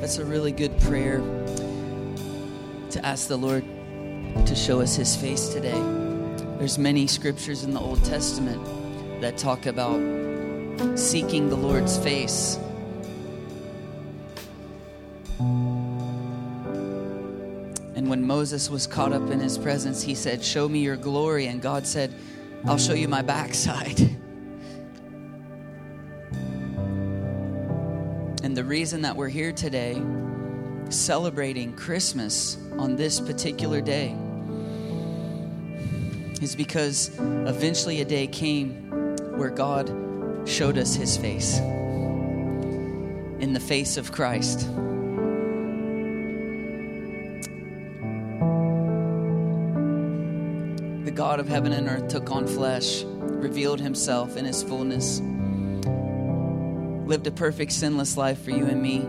That's a really good prayer to ask the Lord to show us his face today. There's many scriptures in the Old Testament that talk about seeking the Lord's face. And when Moses was caught up in his presence, he said, "Show me your glory." And God said, "I'll show you my backside." And the reason that we're here today, celebrating Christmas on this particular day, is because eventually a day came where God showed us his face in the face of Christ. The God of heaven and earth took on flesh, revealed himself in his fullness, lived a perfect sinless life for you and me,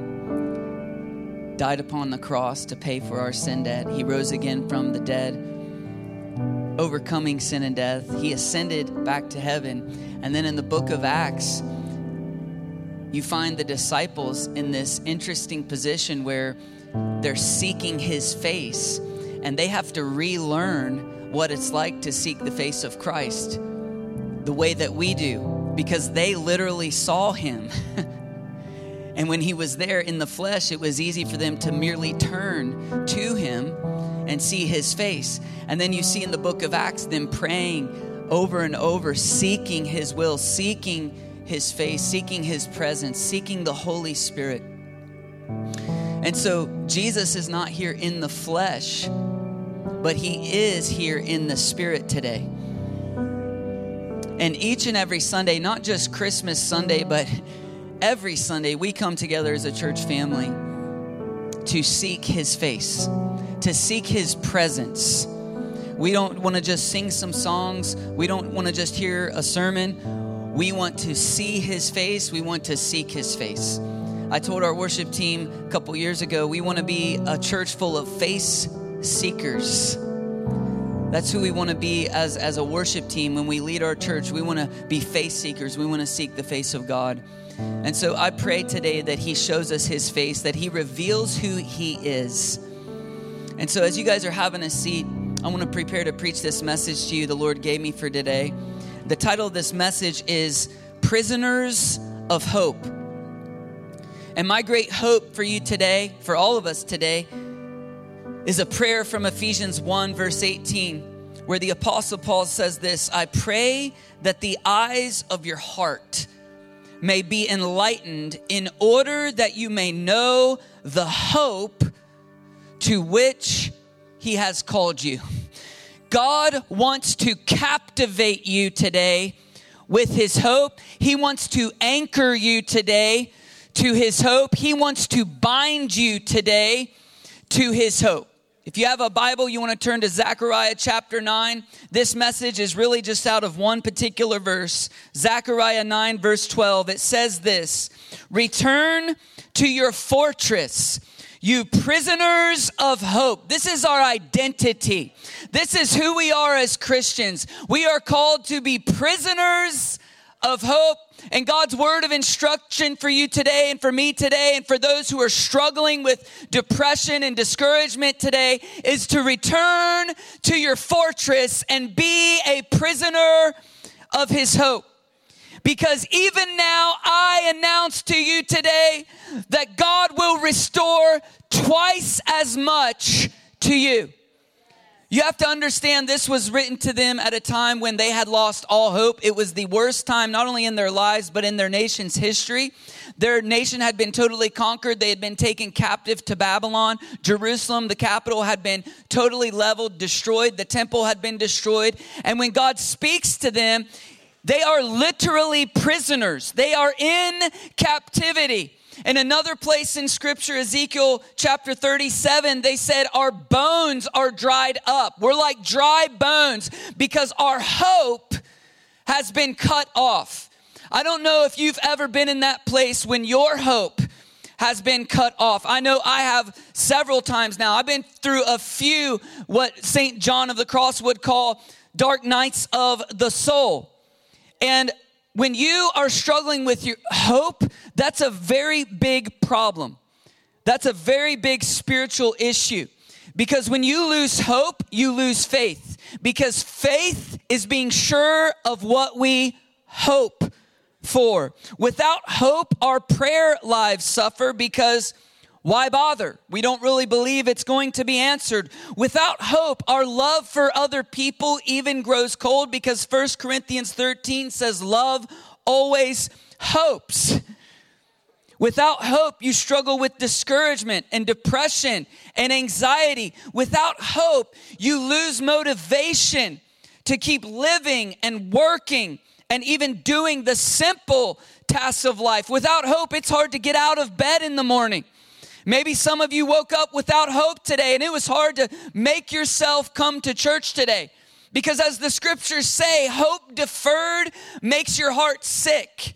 died upon the cross to pay for our sin debt. He rose again from the dead, overcoming sin and death. He ascended back to heaven. And then in the book of Acts, you find the disciples in this interesting position where they're seeking his face, and they have to relearn what it's like to seek the face of Christ the way that we do, because they literally saw him. And when he was there in the flesh, it was easy for them to merely turn to him and see his face. And then you see in the book of Acts them praying over and over, seeking his will, seeking his face, seeking his presence, seeking the Holy Spirit. And so Jesus is not here in the flesh, but he is here in the Spirit today. And each and every Sunday, not just Christmas Sunday, but every Sunday, we come together as a church family to seek his face, to seek his presence. We don't want to just sing some songs. We don't want to just hear a sermon. We want to see his face. We want to seek his face. I told our worship team a couple years ago, we want to be a church full of face seekers. That's who we want to be as a worship team. When we lead our church, we want to be face seekers. We want to seek the face of God. And so I pray today that he shows us his face, that he reveals who he is. And so as you guys are having a seat, I want to prepare to preach this message to you the Lord gave me for today. The title of this message is Prisoners of Hope. And my great hope for you today, for all of us today, is a prayer from Ephesians 1 verse 18, where the Apostle Paul says this: "I pray that the eyes of your heart may be enlightened, in order that you may know the hope to which he has called you." God wants to captivate you today with his hope. He wants to anchor you today to his hope. He wants to bind you today to his hope. If you have a Bible, you want to turn to Zechariah chapter 9. This message is really just out of one particular verse. Zechariah 9 verse 12. It says this: "Return to your fortress, you prisoners of hope." This is our identity. This is who we are as Christians. We are called to be prisoners of hope. And God's word of instruction for you today and for me today and for those who are struggling with depression and discouragement today is to return to your fortress and be a prisoner of his hope. Because even now I announce to you today that God will restore twice as much to you. You have to understand this was written to them at a time when they had lost all hope. It was the worst time, not only in their lives, but in their nation's history. Their nation had been totally conquered. They had been taken captive to Babylon. Jerusalem, the capital, had been totally leveled, destroyed. The temple had been destroyed. And when God speaks to them, they are literally prisoners. They are in captivity. In another place in Scripture, Ezekiel chapter 37, they said, "Our bones are dried up." We're like dry bones because our hope has been cut off. I don't know if you've ever been in that place when your hope has been cut off. I know I have several times now. I've been through a few, what St. John of the Cross would call dark nights of the soul. And when you are struggling with your hope, that's a very big problem. That's a very big spiritual issue. Because when you lose hope, you lose faith. Because faith is being sure of what we hope for. Without hope, our prayer lives suffer because why bother? We don't really believe it's going to be answered. Without hope, our love for other people even grows cold because 1 Corinthians 13 says love always hopes. Without hope, you struggle with discouragement and depression and anxiety. Without hope, you lose motivation to keep living and working and even doing the simple tasks of life. Without hope, it's hard to get out of bed in the morning. Maybe some of you woke up without hope today, and it was hard to make yourself come to church today. Because as the scriptures say, hope deferred makes your heart sick.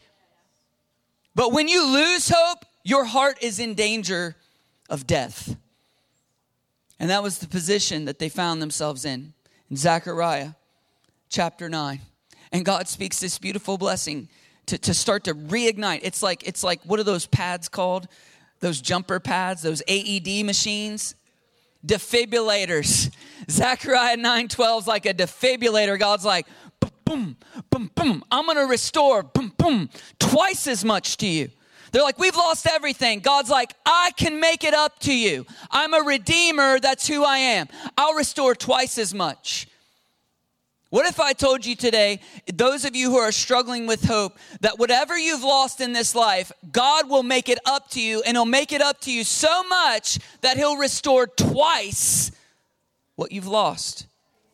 But when you lose hope, your heart is in danger of death. And that was the position that they found themselves in Zechariah chapter 9. And God speaks this beautiful blessing to start to reignite. It's like, what are those pads called? Those jumper pads, those AED machines? Defibrillators. Zechariah 9:12 is like a defibrillator. God's like, boom, boom, boom. I'm going to restore, boom, boom, twice as much to you. They're like, we've lost everything. God's like, I can make it up to you. I'm a redeemer. That's who I am. I'll restore twice as much. What if I told you today, those of you who are struggling with hope, that whatever you've lost in this life, God will make it up to you, and he'll make it up to you so much that he'll restore twice what you've lost.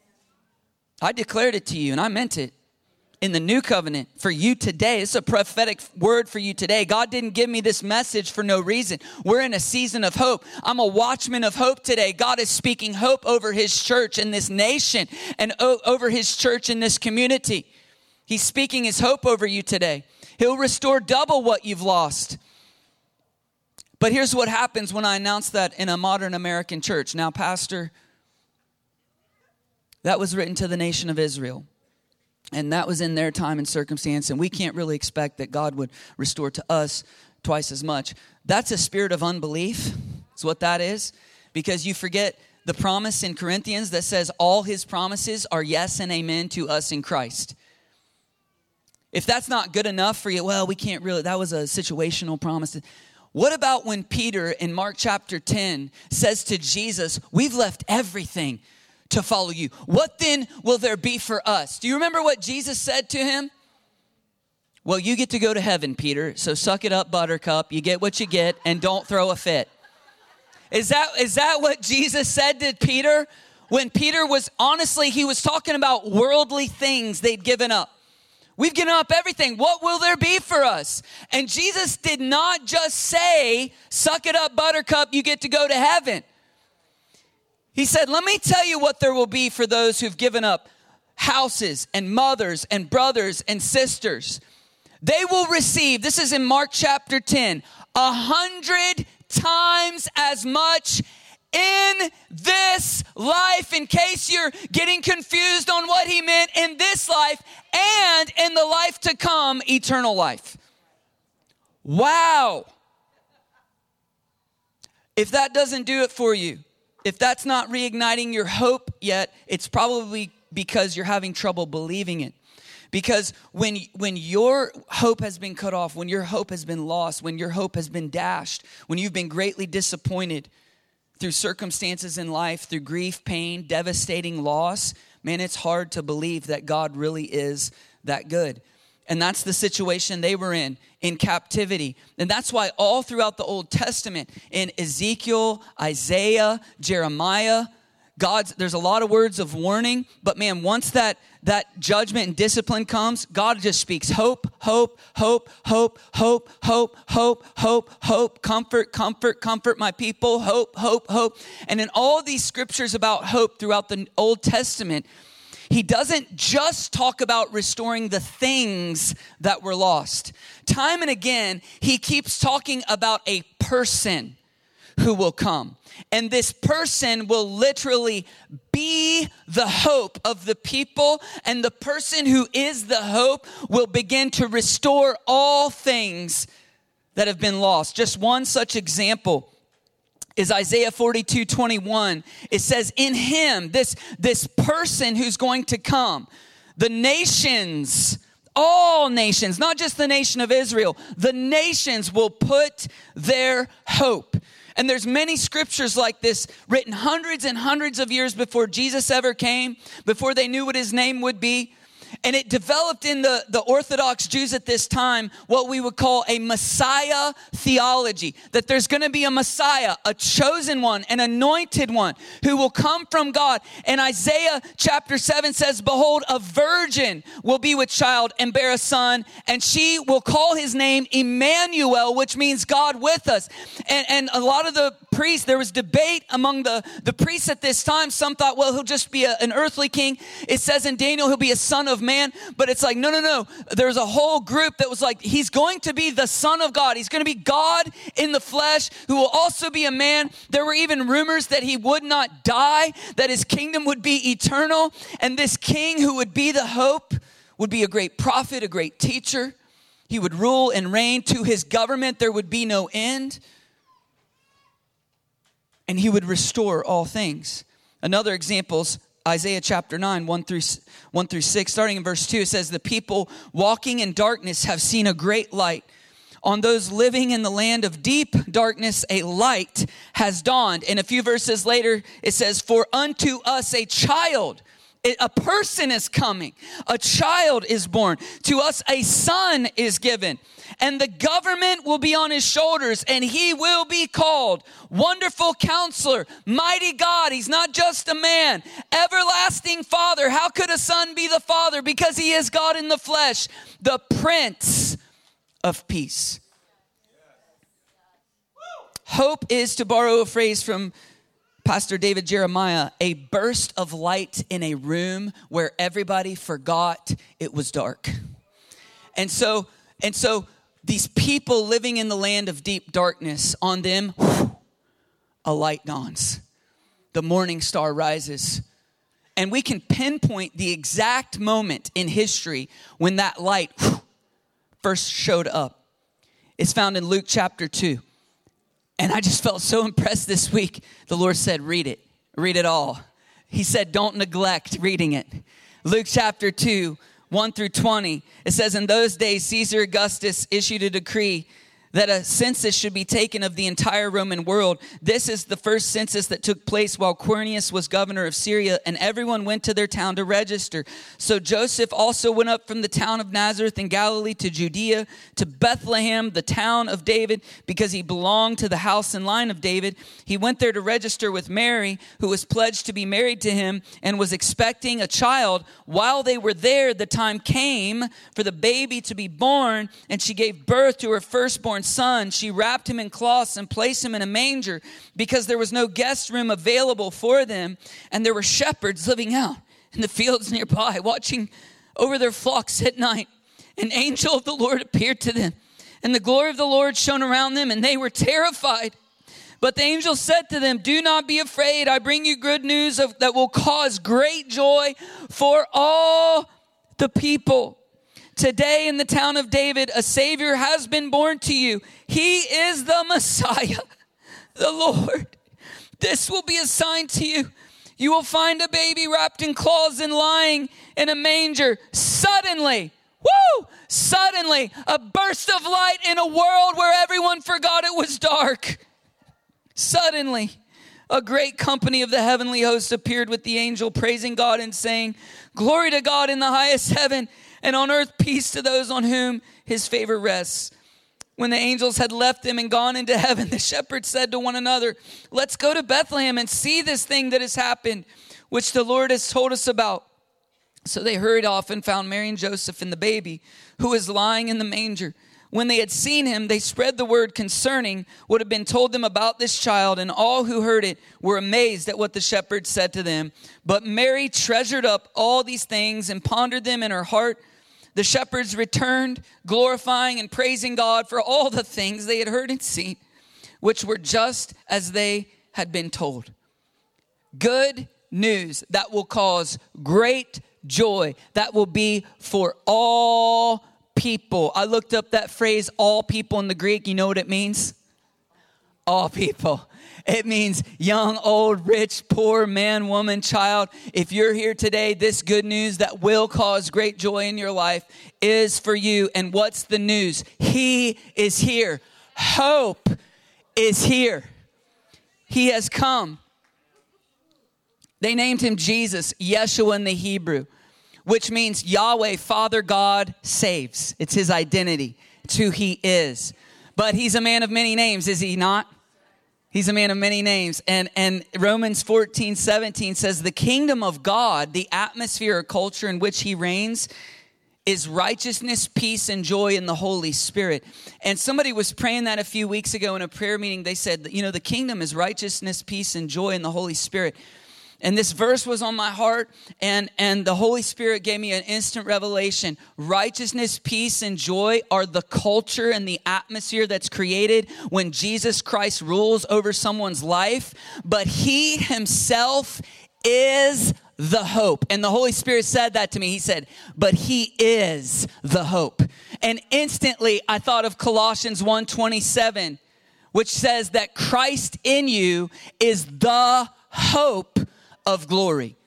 I declared it to you, and I meant it. In the new covenant for you today. It's a prophetic word for you today. God didn't give me this message for no reason. We're in a season of hope. I'm a watchman of hope today. God is speaking hope over his church in this nation and over his church in this community. He's speaking his hope over you today. He'll restore double what you've lost. But here's what happens when I announce that in a modern American church. Now, Pastor, that was written to the nation of Israel. And that was in their time and circumstance, and we can't really expect that God would restore to us twice as much. That's a spirit of unbelief, is what that is, because you forget the promise in Corinthians that says all his promises are yes and amen to us in Christ. If that's not good enough for you, well, we can't really, that was a situational promise. What about when Peter in Mark chapter 10 says to Jesus, we've left everything to follow you. What then will there be for us? Do you remember what Jesus said to him? Well, you get to go to heaven, Peter, so suck it up, buttercup. You get what you get, and don't throw a fit. Is that what Jesus said to Peter? When Peter was, honestly, he was talking about worldly things they'd given up. We've given up everything. What will there be for us? And Jesus did not just say, suck it up, buttercup, you get to go to heaven. He said, let me tell you what there will be for those who've given up houses and mothers and brothers and sisters. They will receive, this is in Mark chapter 10, 100 times as much in this life, in case you're getting confused on what he meant, in this life and in the life to come, eternal life. Wow. If that doesn't do it for you, if that's not reigniting your hope yet, it's probably because you're having trouble believing it. Because when your hope has been cut off, when your hope has been lost, when your hope has been dashed, when you've been greatly disappointed through circumstances in life, through grief, pain, devastating loss, man, it's hard to believe that God really is that good. And that's the situation they were in captivity. And that's why all throughout the Old Testament, in Ezekiel, Isaiah, Jeremiah, there's a lot of words of warning. But man, once that judgment and discipline comes, God just speaks hope, hope, hope, hope, hope, hope, hope, hope, hope, comfort, comfort, comfort my people, hope, hope, hope. And in all these scriptures about hope throughout the Old Testament, he doesn't just talk about restoring the things that were lost. Time and again, he keeps talking about a person who will come. And this person will literally be the hope of the people. And the person who is the hope will begin to restore all things that have been lost. Just one such example is Isaiah 42:21. It says, in him, this person who's going to come, the nations, all nations, not just the nation of Israel, the nations will put their hope. And there's many scriptures like this written hundreds and hundreds of years before Jesus ever came, before they knew what his name would be. And it developed in the Orthodox Jews at this time what we would call a Messiah theology. That there's going to be a Messiah, a chosen one, an anointed one who will come from God. And Isaiah chapter 7 says, behold, a virgin will be with child and bear a son, and she will call his name Emmanuel, which means God with us. And a lot of the priests, there was debate among the priests at this time. Some thought, well, he'll just be an earthly king. It says in Daniel, he'll be a son of man. But it's like, no. There's a whole group that was like, he's going to be the Son of God. He's going to be God in the flesh who will also be a man. There were even rumors that he would not die, that his kingdom would be eternal. And this king who would be the hope would be a great prophet, a great teacher. He would rule and reign. To his government there would be no end. And he would restore all things. Another example is Isaiah chapter 9, 1 through 6. Starting in verse 2, it says, the people walking in darkness have seen a great light. On those living in the land of deep darkness, a light has dawned. And a few verses later, it says, for unto us a child, a person is coming. A child is born. To us a son is given. And the government will be on his shoulders, and he will be called Wonderful Counselor, Mighty God. He's not just a man. Everlasting Father. How could a son be the father? Because he is God in the flesh. The Prince of Peace. Hope is, to borrow a phrase from Pastor David Jeremiah, a burst of light in a room where everybody forgot it was dark. And so these people living in the land of deep darkness, on them, a light dawns. The morning star rises. And we can pinpoint the exact moment in history when that light first showed up. It's found in Luke chapter 2. And I just felt so impressed this week. The Lord said, read it. Read it all. He said, don't neglect reading it. Luke chapter 2, 1 through 20. It says, in those days, Caesar Augustus issued a decree that a census should be taken of the entire Roman world. This is the first census that took place while Quirinius was governor of Syria, and everyone went to their town to register. So Joseph also went up from the town of Nazareth in Galilee to Judea, to Bethlehem, the town of David, because he belonged to the house and line of David. He went there to register with Mary, who was pledged to be married to him and was expecting a child. While they were there, the time came for the baby to be born, and she gave birth to her firstborn son. She wrapped him in cloths and placed him in a manger because there was no guest room available for them. And there were shepherds living out in the fields nearby, watching over their flocks at night. An angel of the Lord appeared to them, and the glory of the Lord shone around them, and they were terrified. But the angel said to them, do not be afraid. I bring you good news that will cause great joy for all the people. Today in the town of David, a Savior has been born to you. He is the Messiah, the Lord. This will be a sign to you. You will find a baby wrapped in cloths and lying in a manger. Suddenly, a burst of light in a world where everyone forgot it was dark. Suddenly, a great company of the heavenly hosts appeared with the angel, praising God and saying, glory to God in the highest heaven, and on earth peace to those on whom his favor rests. When the angels had left them and gone into heaven, the shepherds said to one another, let's go to Bethlehem and see this thing that has happened, which the Lord has told us about. So they hurried off and found Mary and Joseph and the baby, who was lying in the manger. When they had seen him, they spread the word concerning what had been told them about this child, and all who heard it were amazed at what the shepherds said to them. But Mary treasured up all these things and pondered them in her heart. The shepherds returned, glorifying and praising God for all the things they had heard and seen, which were just as they had been told. Good news that will cause great joy, that will be for all people. I looked up that phrase, all people, in the Greek. You know what it means? all people. It means young, old, rich, poor, man, woman, child. If you're here today, this good news that will cause great joy in your life is for you. And what's the news? He is here. Hope is here. He has come. They named him Jesus, Yeshua in the Hebrew, which means Yahweh, Father God, saves. It's his identity. It's who he is. But he's a man of many names, is he not? He's a man of many names. And Romans 14:17 says, the kingdom of God, the atmosphere or culture in which he reigns, is righteousness, peace, and joy in the Holy Spirit. And somebody was praying that a few weeks ago in a prayer meeting. They said, the kingdom is righteousness, peace, and joy in the Holy Spirit. And this verse was on my heart, and the Holy Spirit gave me an instant revelation. Righteousness, peace, and joy are the culture and the atmosphere that's created when Jesus Christ rules over someone's life. But he himself is the hope. And the Holy Spirit said that to me. He said, but he is the hope. And instantly I thought of Colossians 1:27, which says that Christ in you is the hope of glory.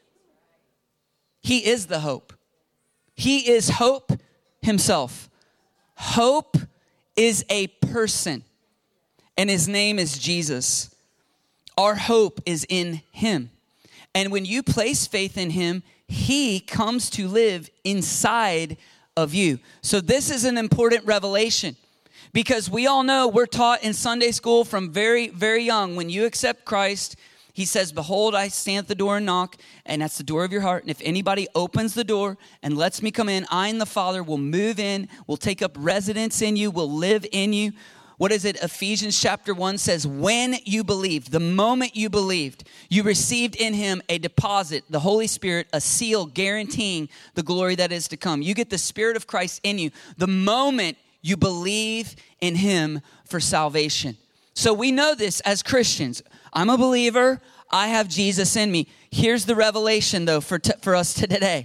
He is the hope. He is hope himself. Hope is a person, and his name is Jesus. Our hope is in him. And when you place faith in him, he comes to live inside of you. So this is an important revelation, because we all know, we're taught in Sunday school from very, very young, when you accept Christ, he says, behold, I stand at the door and knock, and that's the door of your heart. And if anybody opens the door and lets me come in, I and the Father will move in, will take up residence in you, will live in you. What is it? Ephesians chapter 1 says, when you believed, the moment you believed, you received in him a deposit, the Holy Spirit, a seal guaranteeing the glory that is to come. You get the Spirit of Christ in you the moment you believe in him for salvation. So we know this as Christians. I'm a believer. I have Jesus in me. Here's the revelation, though, for us today.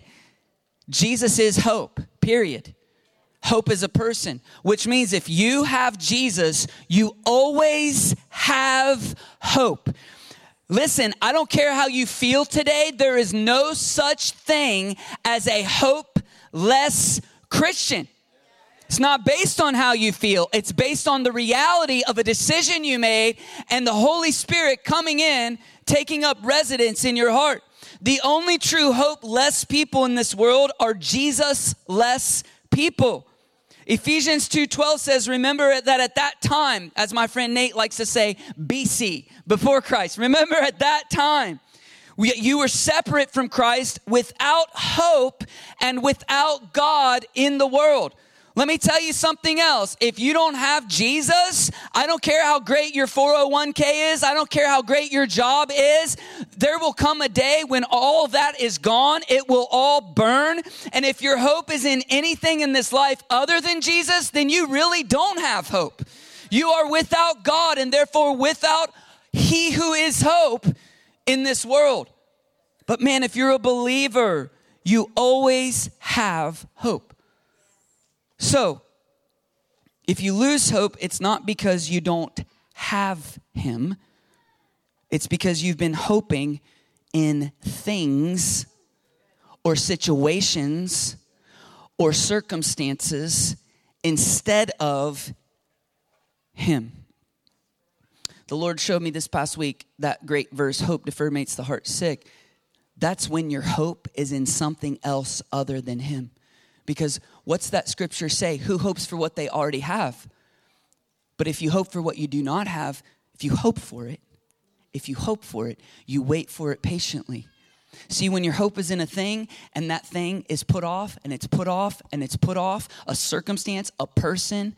Jesus is hope, period. Hope is a person, which means if you have Jesus, you always have hope. Listen, I don't care how you feel today. There is no such thing as a hopeless Christian. It's not based on how you feel. It's based on the reality of a decision you made and the Holy Spirit coming in, taking up residence in your heart. The only true hopeless people in this world are Jesus-less people. Ephesians 2:12 says, remember that at that time, as my friend Nate likes to say, BC, before Christ. Remember at that time, you were separate from Christ, without hope and without God in the world. Let me tell you something else. If you don't have Jesus, I don't care how great your 401k is. I don't care how great your job is. There will come a day when all of that is gone. It will all burn. And if your hope is in anything in this life other than Jesus, then you really don't have hope. You are without God, and therefore without he who is hope in this world. But man, if you're a believer, you always have hope. So, if you lose hope, it's not because you don't have him. It's because you've been hoping in things or situations or circumstances instead of him. The Lord showed me this past week that great verse, hope deferred makes the heart sick. That's when your hope is in something else other than him. Because what's that scripture say? Who hopes for what they already have? But if you hope for what you do not have, if you hope for it, you wait for it patiently. See, when your hope is in a thing and that thing is put off and it's put off and it's put off, a circumstance, a person,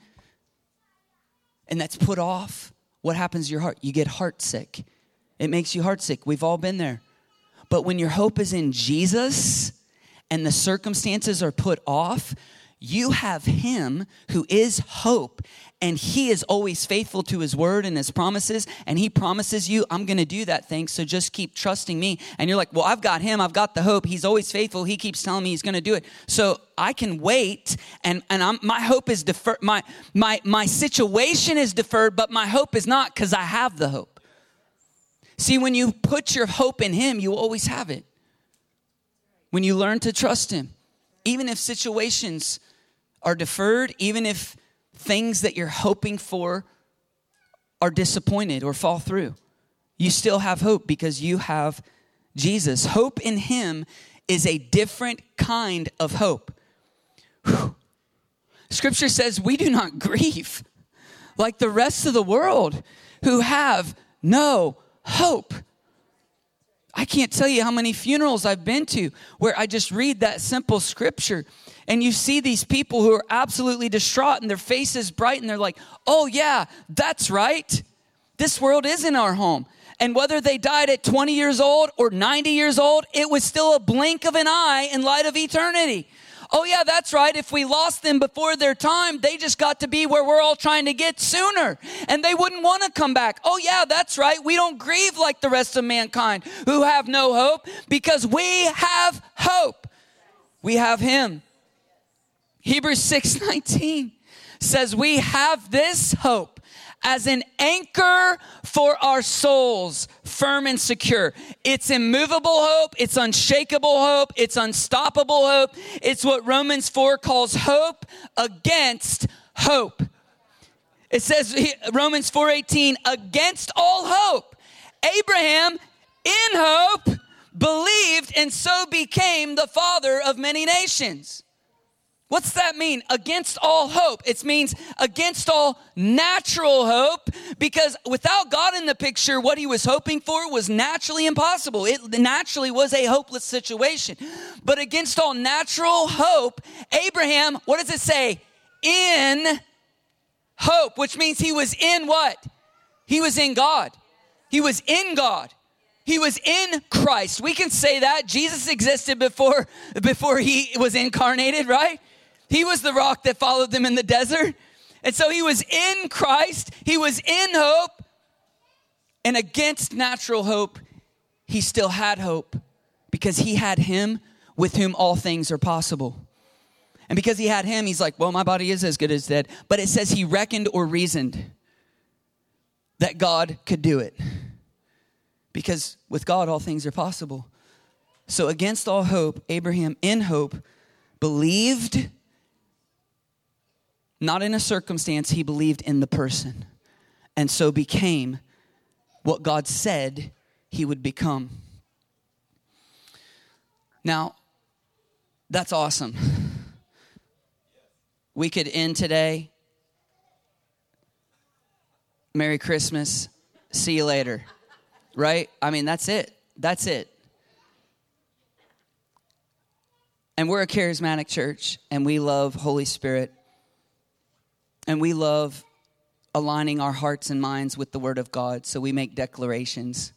and that's put off, what happens to your heart? You get heart sick. It makes you heart sick. We've all been there. But when your hope is in Jesus and the circumstances are put off, you have him who is hope, and he is always faithful to his word and his promises, and he promises you, I'm going to do that thing, so just keep trusting me. And you're like, well, I've got him, I've got the hope, he's always faithful, he keeps telling me he's going to do it. So I can wait, and my hope is deferred, my situation is deferred, but my hope is not, because I have the hope. See, when you put your hope in him, you always have it. When you learn to trust him, even if situations are deferred, even if things that you're hoping for are disappointed or fall through, you still have hope because you have Jesus. Hope in him is a different kind of hope. Whew. Scripture says we do not grieve like the rest of the world who have no hope. I can't tell you how many funerals I've been to where I just read that simple scripture and you see these people who are absolutely distraught and their faces bright and they're like, oh yeah, that's right. This world isn't our home. And whether they died at 20 years old or 90 years old, it was still a blink of an eye in light of eternity. Oh yeah, that's right. If we lost them before their time, they just got to be where we're all trying to get sooner. And they wouldn't want to come back. Oh yeah, that's right. We don't grieve like the rest of mankind who have no hope because we have hope. We have him. Hebrews 6:19 says we have this hope as an anchor for our souls, firm and secure. It's immovable hope. It's unshakable hope. It's unstoppable hope. It's what Romans 4 calls hope against hope. It says, Romans 4:18, against all hope. Abraham, in hope, believed and so became the father of many nations. What's that mean? Against all hope. It means against all natural hope, because without God in the picture, what he was hoping for was naturally impossible. It naturally was a hopeless situation. But against all natural hope, Abraham, what does it say? In hope, which means he was in what? He was in God. He was in God. He was in Christ. We can say that. Jesus existed before he was incarnated, right? He was the rock that followed them in the desert. And so he was in Christ. He was in hope. And against natural hope, he still had hope because he had him with whom all things are possible. And because he had him, he's like, well, my body is as good as dead. But it says he reckoned or reasoned that God could do it. Because with God, all things are possible. So against all hope, Abraham in hope believed. Not in a circumstance, he believed in the person. And so became what God said he would become. Now, that's awesome. We could end today. Merry Christmas. See you later. Right? I mean, that's it. That's it. And we're a charismatic church, and we love Holy Spirit. And we love aligning our hearts and minds with the Word of God, so we make declarations.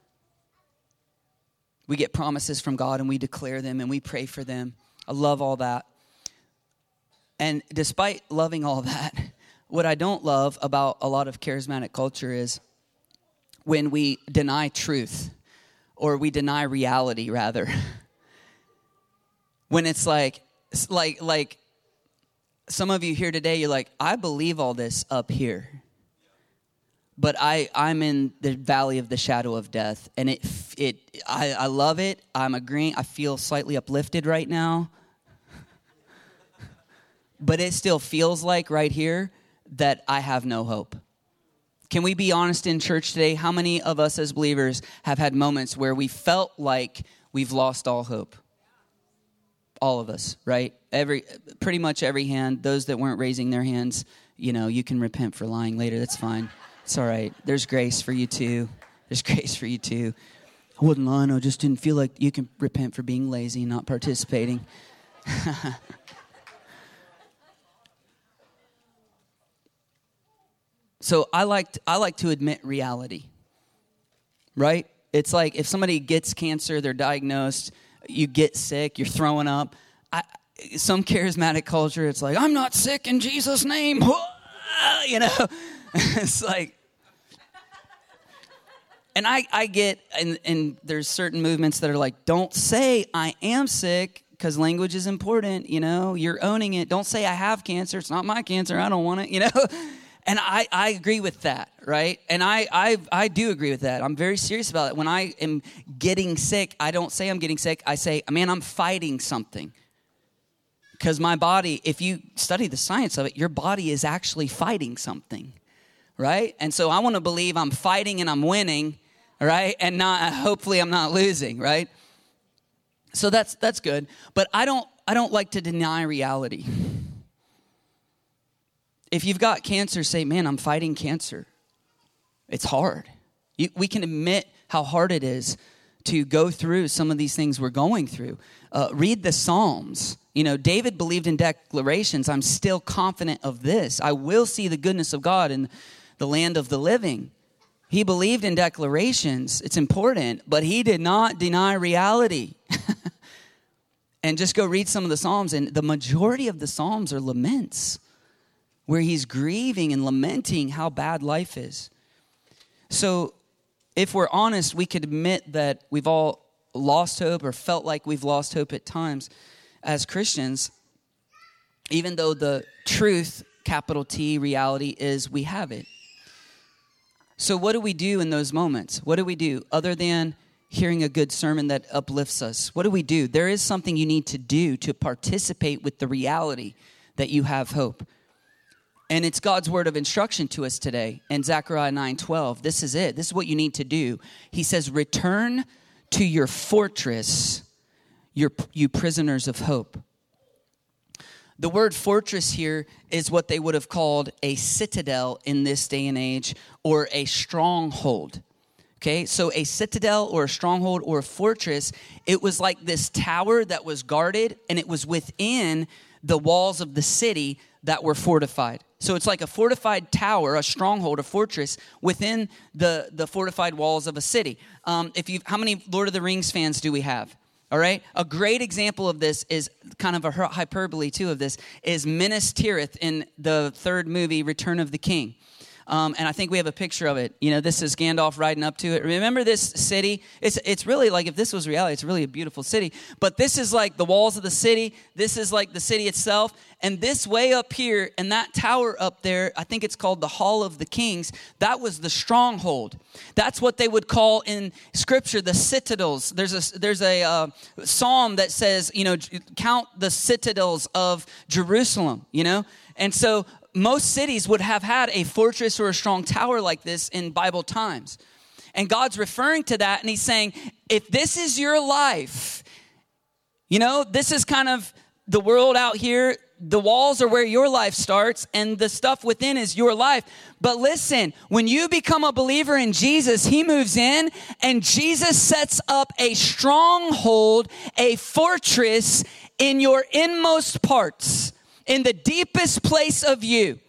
We get promises from God, and we declare them, and we pray for them. I love all that. And despite loving all that, what I don't love about a lot of charismatic culture is when we deny truth, or we deny reality, rather. When it's like some of you here today, you're like, I believe all this up here, but I'm in the valley of the shadow of death, and I love it. I'm agreeing. I feel slightly uplifted right now, but it still feels like right here that I have no hope. Can we be honest in church today? How many of us as believers have had moments where we felt like we've lost all hope? All of us, right? Pretty much every hand. Those that weren't raising their hands, you can repent for lying later. That's fine. It's all right. There's grace for you too. There's grace for you too. I wasn't lying. I just didn't feel like you can repent for being lazy and not participating. So I like to admit reality, right? It's like if somebody gets cancer, they're diagnosed, you get sick, you're throwing up. some charismatic culture, it's like, I'm not sick in Jesus' name. You know, it's like, and I get, and there's certain movements that are like, don't say I am sick because language is important. You know, you're owning it. Don't say I have cancer. It's not my cancer. I don't want it, you know. And I agree with that, right? And I do agree with that. I'm very serious about it. When I am getting sick, I don't say I'm getting sick. I say, man, I'm fighting something. Because my body, if you study the science of it, your body is actually fighting something, right? And so I want to believe I'm fighting and I'm winning, right? And not, hopefully I'm not losing, right? So that's good. But I don't like to deny reality. If you've got cancer, say, man, I'm fighting cancer. It's hard. We can admit how hard it is to go through some of these things we're going through. Read the Psalms. You know, David believed in declarations. I'm still confident of this. I will see the goodness of God in the land of the living. He believed in declarations. It's important, but he did not deny reality. And just go read some of the Psalms, and the majority of the Psalms are laments, where he's grieving and lamenting how bad life is. So if we're honest, we could admit that we've all lost hope or felt like we've lost hope at times as Christians, even though the truth, capital T, reality is we have it. So what do we do in those moments? What do we do other than hearing a good sermon that uplifts us? What do we do? There is something you need to do to participate with the reality that you have hope. And it's God's word of instruction to us today in Zechariah 9:12. This is it. This is what you need to do. He says, return to your fortress, you prisoners of hope. The word fortress here is what they would have called a citadel in this day and age, or a stronghold. Okay, so a citadel or a stronghold or a fortress, it was like this tower that was guarded, and it was within the walls of the city that were fortified. So it's like a fortified tower, a stronghold, a fortress within the fortified walls of a city. How many Lord of the Rings fans do we have? All right. A great example of this is kind of a hyperbole too of this is Minas Tirith in the third movie, Return of the King. And I think we have a picture of it. You know, this is Gandalf riding up to it. Remember this city? It's really like, if this was reality, it's really a beautiful city. But this is like the walls of the city. This is like the city itself. And this way up here and that tower up there, I think it's called the Hall of the Kings. That was the stronghold. That's what they would call in Scripture the citadels. There's a psalm that says, you know, count the citadels of Jerusalem, you know. And so most cities would have had a fortress or a strong tower like this in Bible times. And God's referring to that, and he's saying, if this is your life, you know, this is kind of the world out here. The walls are where your life starts, and the stuff within is your life. But listen, when you become a believer in Jesus, he moves in, and Jesus sets up a stronghold, a fortress in your inmost parts. In the deepest place of you,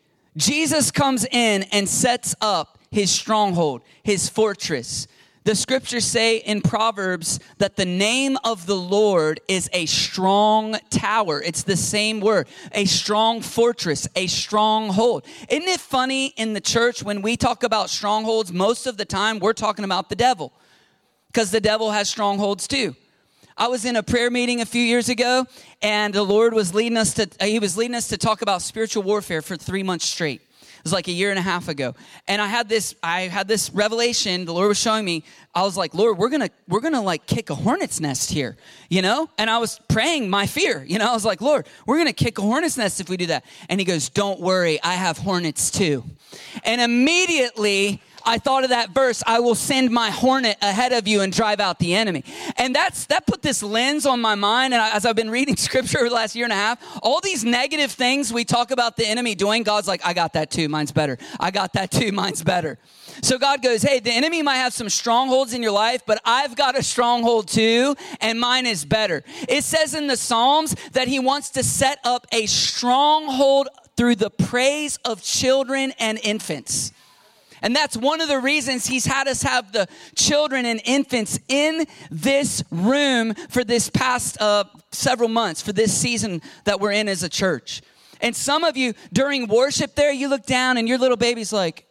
Jesus comes in and sets up his stronghold, his fortress. The scriptures say in Proverbs that the name of the Lord is a strong tower. It's the same word, a strong fortress, a stronghold. Isn't it funny in the church when we talk about strongholds, most of the time we're talking about the devil, because the devil has strongholds too. I was in a prayer meeting a few years ago, and the Lord was leading us to talk about spiritual warfare for 3 months straight. It was like a year and a half ago. And I had this revelation. The Lord was showing me. I was like, Lord, we're gonna like kick a hornet's nest here, you know? And I was praying my fear, you know? I was like, Lord, we're gonna kick a hornet's nest if we do that. And he goes, don't worry, I have hornets too. And immediately I thought of that verse, I will send my hornet ahead of you and drive out the enemy. And that put this lens on my mind. And as I've been reading scripture over the last year and a half, all these negative things we talk about the enemy doing, God's like, I got that too, mine's better. I got that too, mine's better. So God goes, hey, the enemy might have some strongholds in your life, but I've got a stronghold too, and mine is better. It says in the Psalms that he wants to set up a stronghold through the praise of children and infants. And that's one of the reasons he's had us have the children and infants in this room for this past several months, for this season that we're in as a church. And some of you, during worship there, you look down and your little baby's like,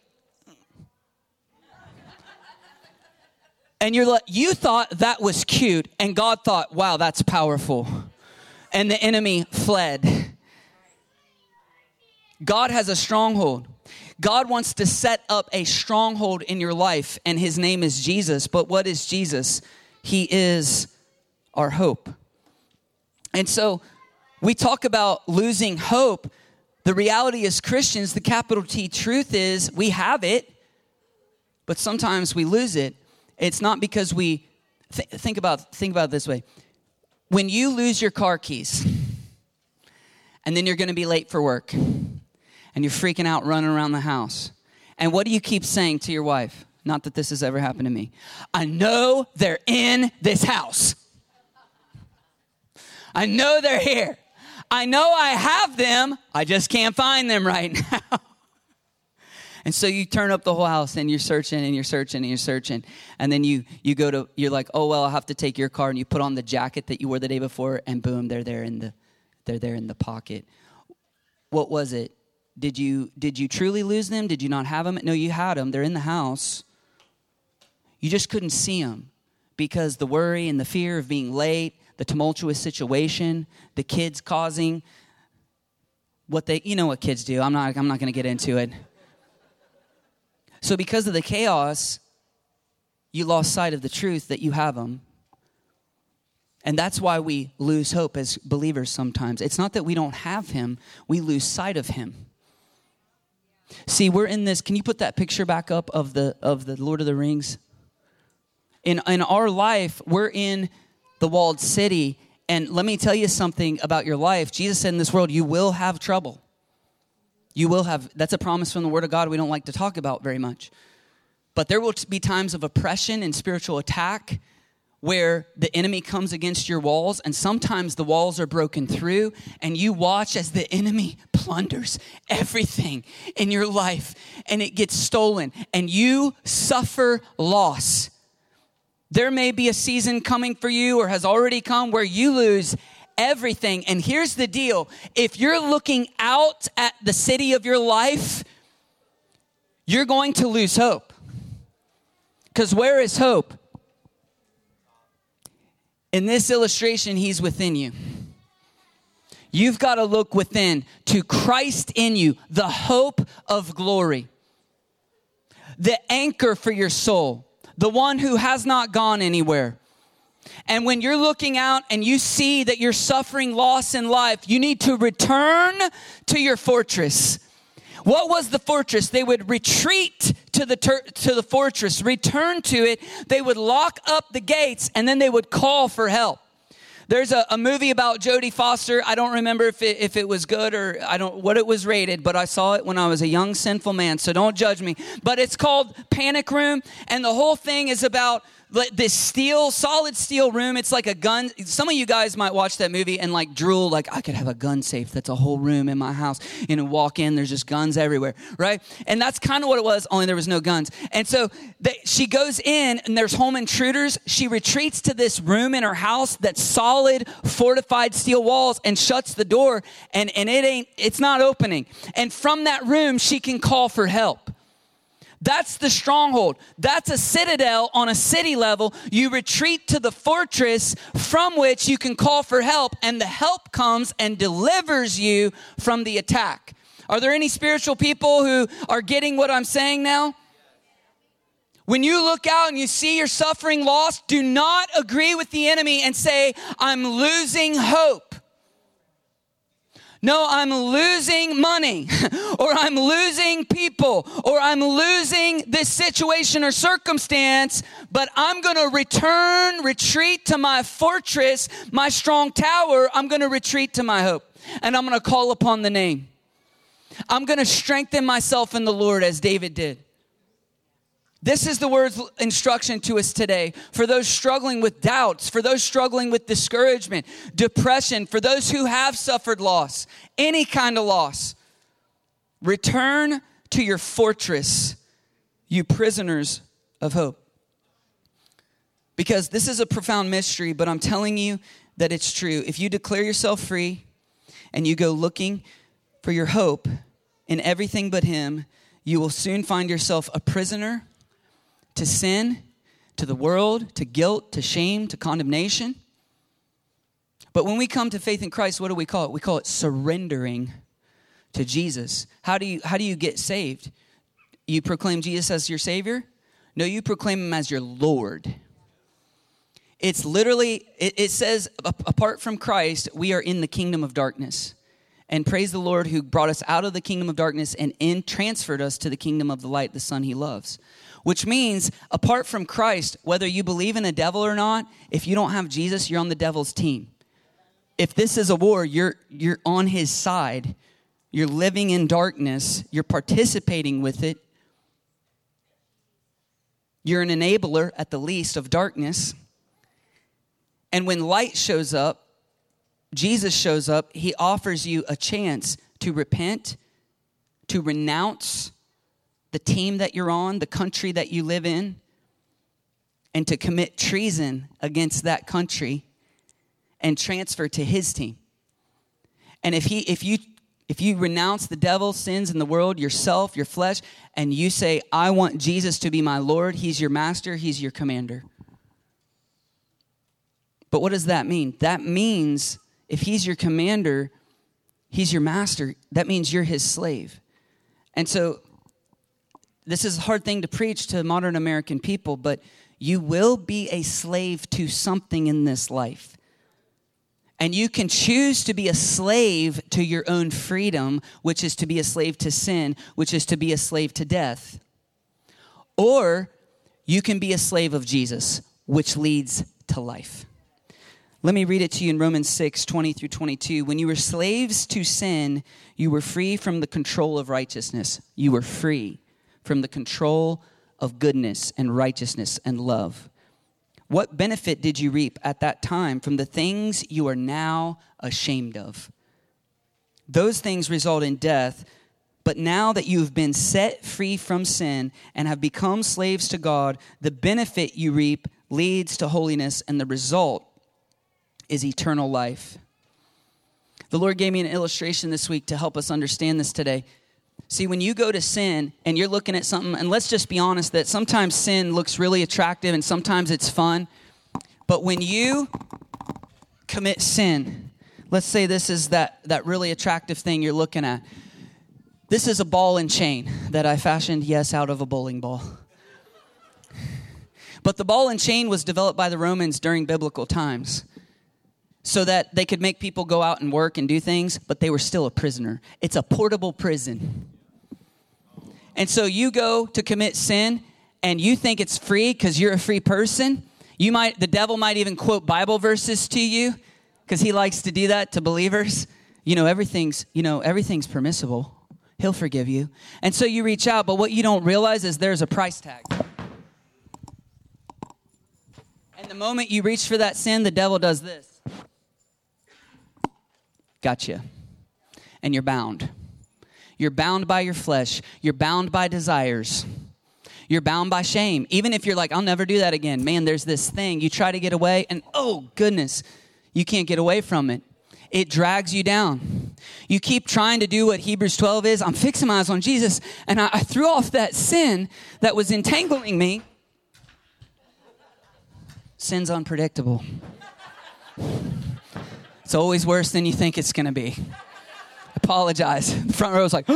and you're like, you thought that was cute, and God thought, wow, that's powerful. And the enemy fled. God has a stronghold. God wants to set up a stronghold in your life, and his name is Jesus. But what is Jesus? He is our hope. And so we talk about losing hope. The reality is, Christians, the capital T truth is we have it, but sometimes we lose it. It's not because we think about it this way. When you lose your car keys, and then you're going to be late for work, and you're freaking out, running around the house. And what do you keep saying to your wife? Not that this has ever happened to me. I know they're in this house. I know they're here. I know I have them. I just can't find them right now. And so you turn up the whole house and you're searching and you're searching and you're searching. And then you're like, oh, well, I'll have to take your car. And you put on the jacket that you wore the day before, and boom, they're there in the pocket. What was it? Did you truly lose them? Did you not have them? No, you had them. They're in the house. You just couldn't see them because the worry and the fear of being late, the tumultuous situation, the kids causing what kids do. I'm not going to get into it. So because of the chaos, you lost sight of the truth that you have them. And that's why we lose hope as believers sometimes. It's not that we don't have him. We lose sight of him. See, we're in this. Can you put that picture back up of the Lord of the Rings? In our life, we're in the walled city. And let me tell you something about your life. Jesus said in this world, you will have trouble. You will have. That's a promise from the Word of God we don't like to talk about very much. But there will be times of oppression and spiritual attack where the enemy comes against your walls, and sometimes the walls are broken through, and you watch as the enemy plunders everything in your life, and it gets stolen, and you suffer loss. There may be a season coming for you, or has already come, where you lose everything. And here's the deal. If you're looking out at the city of your life, you're going to lose hope. Because where is hope? In this illustration, he's within you. You've got to look within to Christ in you, the hope of glory, the anchor for your soul, the one who has not gone anywhere. And when you're looking out and you see that you're suffering loss in life, you need to return to your fortress. What was the fortress? They would retreat to the fortress, return to it. They would lock up the gates, and then they would call for help. There's a movie about Jodie Foster. I don't remember if it was good or what it was rated, but I saw it when I was a young sinful man, so don't judge me. But it's called Panic Room, and the whole thing is about this solid steel room. It's like a gun. Some of you guys might watch that movie and like drool, like, I could have a gun safe. That's a whole room in my house. Walk in, there's just guns everywhere, right? And that's kind of what it was, only there was no guns. And so she goes in and there's home intruders. She retreats to this room in her house that's solid, fortified steel walls, and shuts the door, and it's not opening. And from that room, she can call for help. That's the stronghold. That's a citadel on a city level. You retreat to the fortress from which you can call for help, and the help comes and delivers you from the attack. Are there any spiritual people who are getting what I'm saying now? When you look out and you see your suffering loss, do not agree with the enemy and say, I'm losing hope. No, I'm losing money, or I'm losing people, or I'm losing this situation or circumstance, but I'm going to retreat to my fortress, my strong tower. I'm going to retreat to my hope, and I'm going to call upon the name. I'm going to strengthen myself in the Lord as David did. This is the word's instruction to us today. For those struggling with doubts, for those struggling with discouragement, depression, for those who have suffered loss, any kind of loss, return to your fortress. you prisoners of hope. Because this is a profound mystery, but I'm telling you that it's true. If you declare yourself free and you go looking for your hope in everything but him, you will soon find yourself a prisoner to sin, to the world, to guilt, to shame, to condemnation. But when we come to faith in Christ, what do we call it? We call it surrendering to Jesus. How do you get saved? You proclaim Jesus as your Savior? No, you proclaim him as your Lord. It's literally, it says, apart from Christ, we are in the kingdom of darkness. And praise the Lord who brought us out of the kingdom of darkness and transferred us to the kingdom of the light, the Son he loves. Which means, apart from Christ, whether you believe in a devil or not, if you don't have Jesus, you're on the devil's team. If this is a war, you're on his side. You're living in darkness. You're participating with it. You're an enabler, at the least, of darkness. And when light shows up, Jesus shows up, he offers you a chance to repent, to renounce the team that you're on, the country that you live in, and to commit treason against that country and transfer to his team. And if you renounce the devil, sins in the world, yourself, your flesh, and you say, I want Jesus to be my Lord, he's your master, he's your commander. But what does that mean? That means if he's your commander, he's your master, that means you're his slave. And so this is a hard thing to preach to modern American people, but you will be a slave to something in this life. And you can choose to be a slave to your own freedom, which is to be a slave to sin, which is to be a slave to death. Or you can be a slave of Jesus, which leads to life. Let me read it to you in Romans 6, 20 through 22. When you were slaves to sin, you were free from the control of righteousness. You were free from the control of goodness and righteousness and love. What benefit did you reap at that time from the things you are now ashamed of? Those things result in death, but now that you have been set free from sin and have become slaves to God, the benefit you reap leads to holiness, and the result is eternal life. The Lord gave me an illustration this week to help us understand this today. See, when you go to sin and you're looking at something, and let's just be honest that sometimes sin looks really attractive and sometimes it's fun. But when you commit sin, let's say this is that really attractive thing you're looking at. This is a ball and chain that I fashioned, yes, out of a bowling ball. But the ball and chain was developed by the Romans during biblical times, so that they could make people go out and work and do things, but they were still a prisoner. It's a portable prison. And so you go to commit sin, and you think it's free because you're a free person. The devil might even quote Bible verses to you because he likes to do that to believers. Everything's permissible. He'll forgive you. And so you reach out, but what you don't realize is there's a price tag. And the moment you reach for that sin, the devil does this. Gotcha. And you're bound. You're bound by your flesh. You're bound by desires. You're bound by shame. Even if you're like, I'll never do that again. Man, there's this thing. You try to get away and oh goodness, you can't get away from it. It drags you down. You keep trying to do what Hebrews 12 is. I'm fixing my eyes on Jesus. And I threw off that sin that was entangling me. Sin's unpredictable. It's always worse than you think it's going to be. Apologize. The front row was like,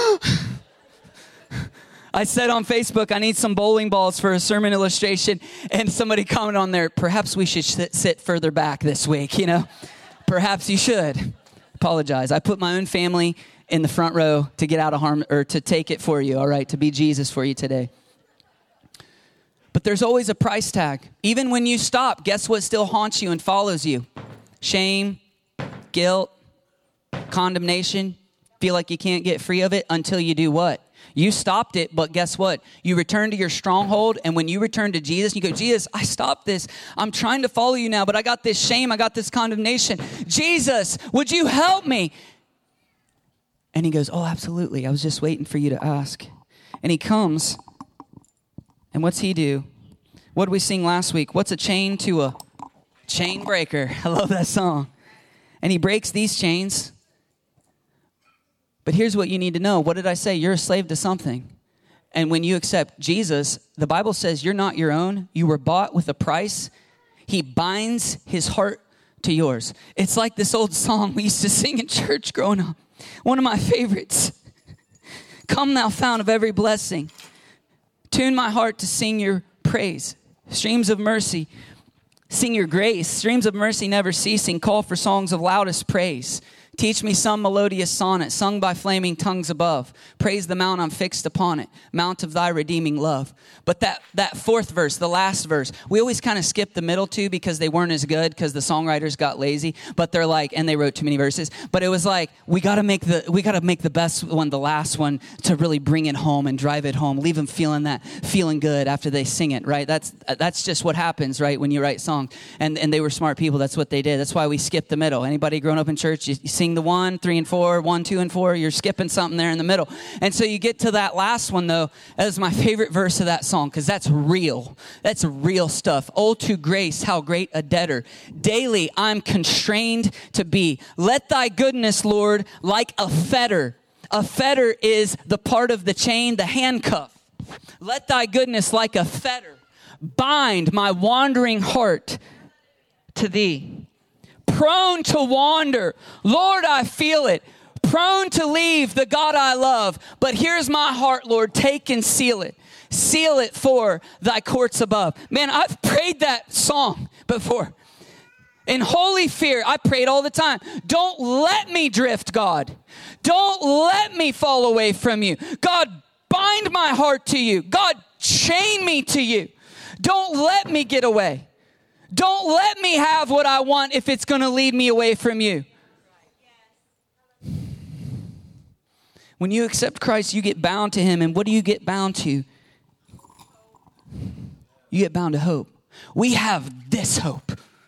I said on Facebook, I need some bowling balls for a sermon illustration. And somebody commented on there, perhaps we should sit further back this week, Perhaps you should. Apologize. I put my own family in the front row to get out of harm, or to take it for you, all right, to be Jesus for you today. But there's always a price tag. Even when you stop, guess what still haunts you and follows you? Shame, guilt, condemnation. Feel like you can't get free of it until you do what? You stopped it, but guess what? You return to your stronghold, and when you return to Jesus, you go, Jesus, I stopped this. I'm trying to follow you now, but I got this shame. I got this condemnation. Jesus, would you help me? And he goes, oh, absolutely. I was just waiting for you to ask. And he comes, And what's he do? What did we sing last week? What's a chain to a chain breaker? I love that song. And he breaks these chains. But here's what you need to know. What did I say? You're a slave to something. And when you accept Jesus, the Bible says you're not your own. You were bought with a price. He binds his heart to yours. It's like this old song we used to sing in church growing up. One of my favorites. Come thou fount of every blessing. Tune my heart to sing your praise. Streams of mercy, sing your grace. Streams of mercy never ceasing. Call for songs of loudest praise. Teach me some melodious sonnet sung by flaming tongues above. Praise the mount I'm fixed upon it, mount of thy redeeming love. But that fourth verse, the last verse, we always kind of skip the middle two because they weren't as good because the songwriters got lazy. But they're like, and they wrote too many verses. But it was like we got to make the best one, the last one, to really bring it home and drive it home. Leave them feeling good after they sing it, right? That's just what happens, right? When you write songs, and they were smart people. That's what they did. That's why we skipped the middle. Anybody grown up in church? You sing the 1, 3, and 4, 1, 2, and 4. You're skipping something there in the middle. And so you get to that last one, though. That is my favorite verse of that song because that's real. That's real stuff. Oh, to grace, how great a debtor. Daily I'm constrained to be. Let thy goodness, Lord, like a fetter. A fetter is the part of the chain, the handcuff. Let thy goodness like a fetter bind my wandering heart to thee. Prone to wander. Lord, I feel it. Prone to leave the God I love. But here's my heart, Lord. Take and seal it. Seal it for thy courts above. Man, I've prayed that song before. In holy fear, I prayed all the time. Don't let me drift, God. Don't let me fall away from you. God, bind my heart to you. God, chain me to you. Don't let me get away. Don't let me have what I want if it's going to lead me away from you. When you accept Christ, you get bound to him. And what do you get bound to? You get bound to hope. We have this hope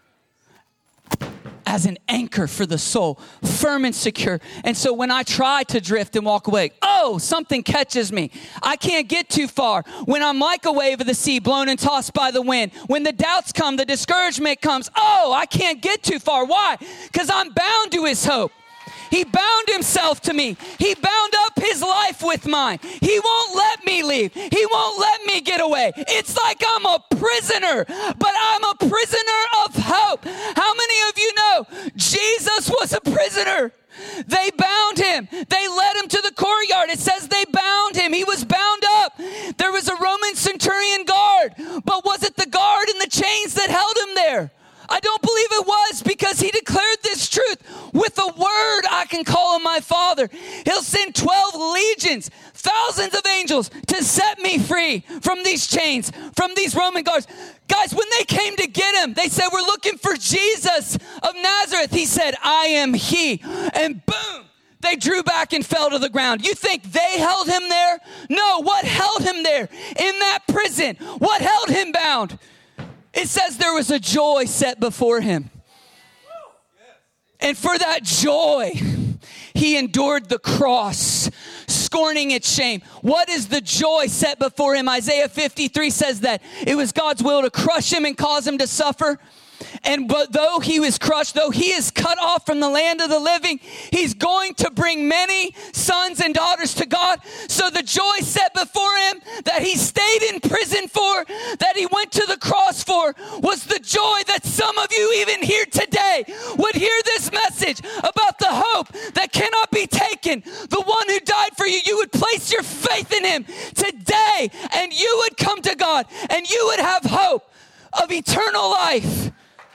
as an anchor for the soul, firm and secure. And so when I try to drift and walk away, something catches me. I can't get too far. When I'm like a wave of the sea, blown and tossed by the wind. When the doubts come, the discouragement comes. I can't get too far. Why? Because I'm bound to his hope. He bound himself to me. He bound up his life with mine. He won't let me leave. He won't let me get away. It's like I'm a prisoner, but I'm a prisoner of hope. How many of you know Jesus was a prisoner? They bound him. They led him to the courtyard. It says they bound him. He was bound up. There was a Roman centurion guard, but was it the guard and the chains that held him there? I don't believe it was, because he declared this truth. With a word I can call him my Father. He'll send 12 legions, thousands of angels to set me free from these chains, from these Roman guards. Guys, when they came to get him, they said, we're looking for Jesus of Nazareth. He said, I am he. And boom, they drew back and fell to the ground. You think they held him there? No, what held him there? In that prison, what held him bound? It says there was a joy set before him. And for that joy, he endured the cross, scorning its shame. What is the joy set before him? Isaiah 53 says that it was God's will to crush him and cause him to suffer. But though he was crushed, though he is cut off from the land of the living, he's going to bring many sons and daughters to God. So the joy set before him that he stayed in prison for, that he went to the cross for, was the joy that some of you even here today would hear this message about the hope that cannot be taken. The one who died for you, you would place your faith in him today, and you would come to God, and you would have hope of eternal life.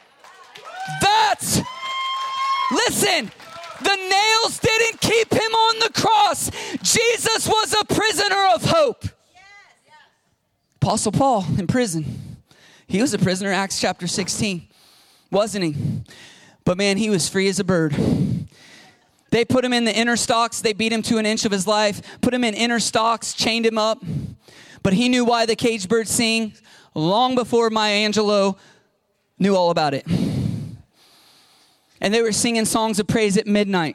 Listen, the nails didn't keep him on the cross. Jesus was a prisoner of hope. Apostle Paul in prison. He was a prisoner, Acts chapter 16, wasn't he? But man, he was free as a bird. They put him in the inner stocks. They beat him to an inch of his life, put him in inner stocks, chained him up. But he knew why the caged birds sing long before Maya Angelou knew all about it. And they were singing songs of praise at midnight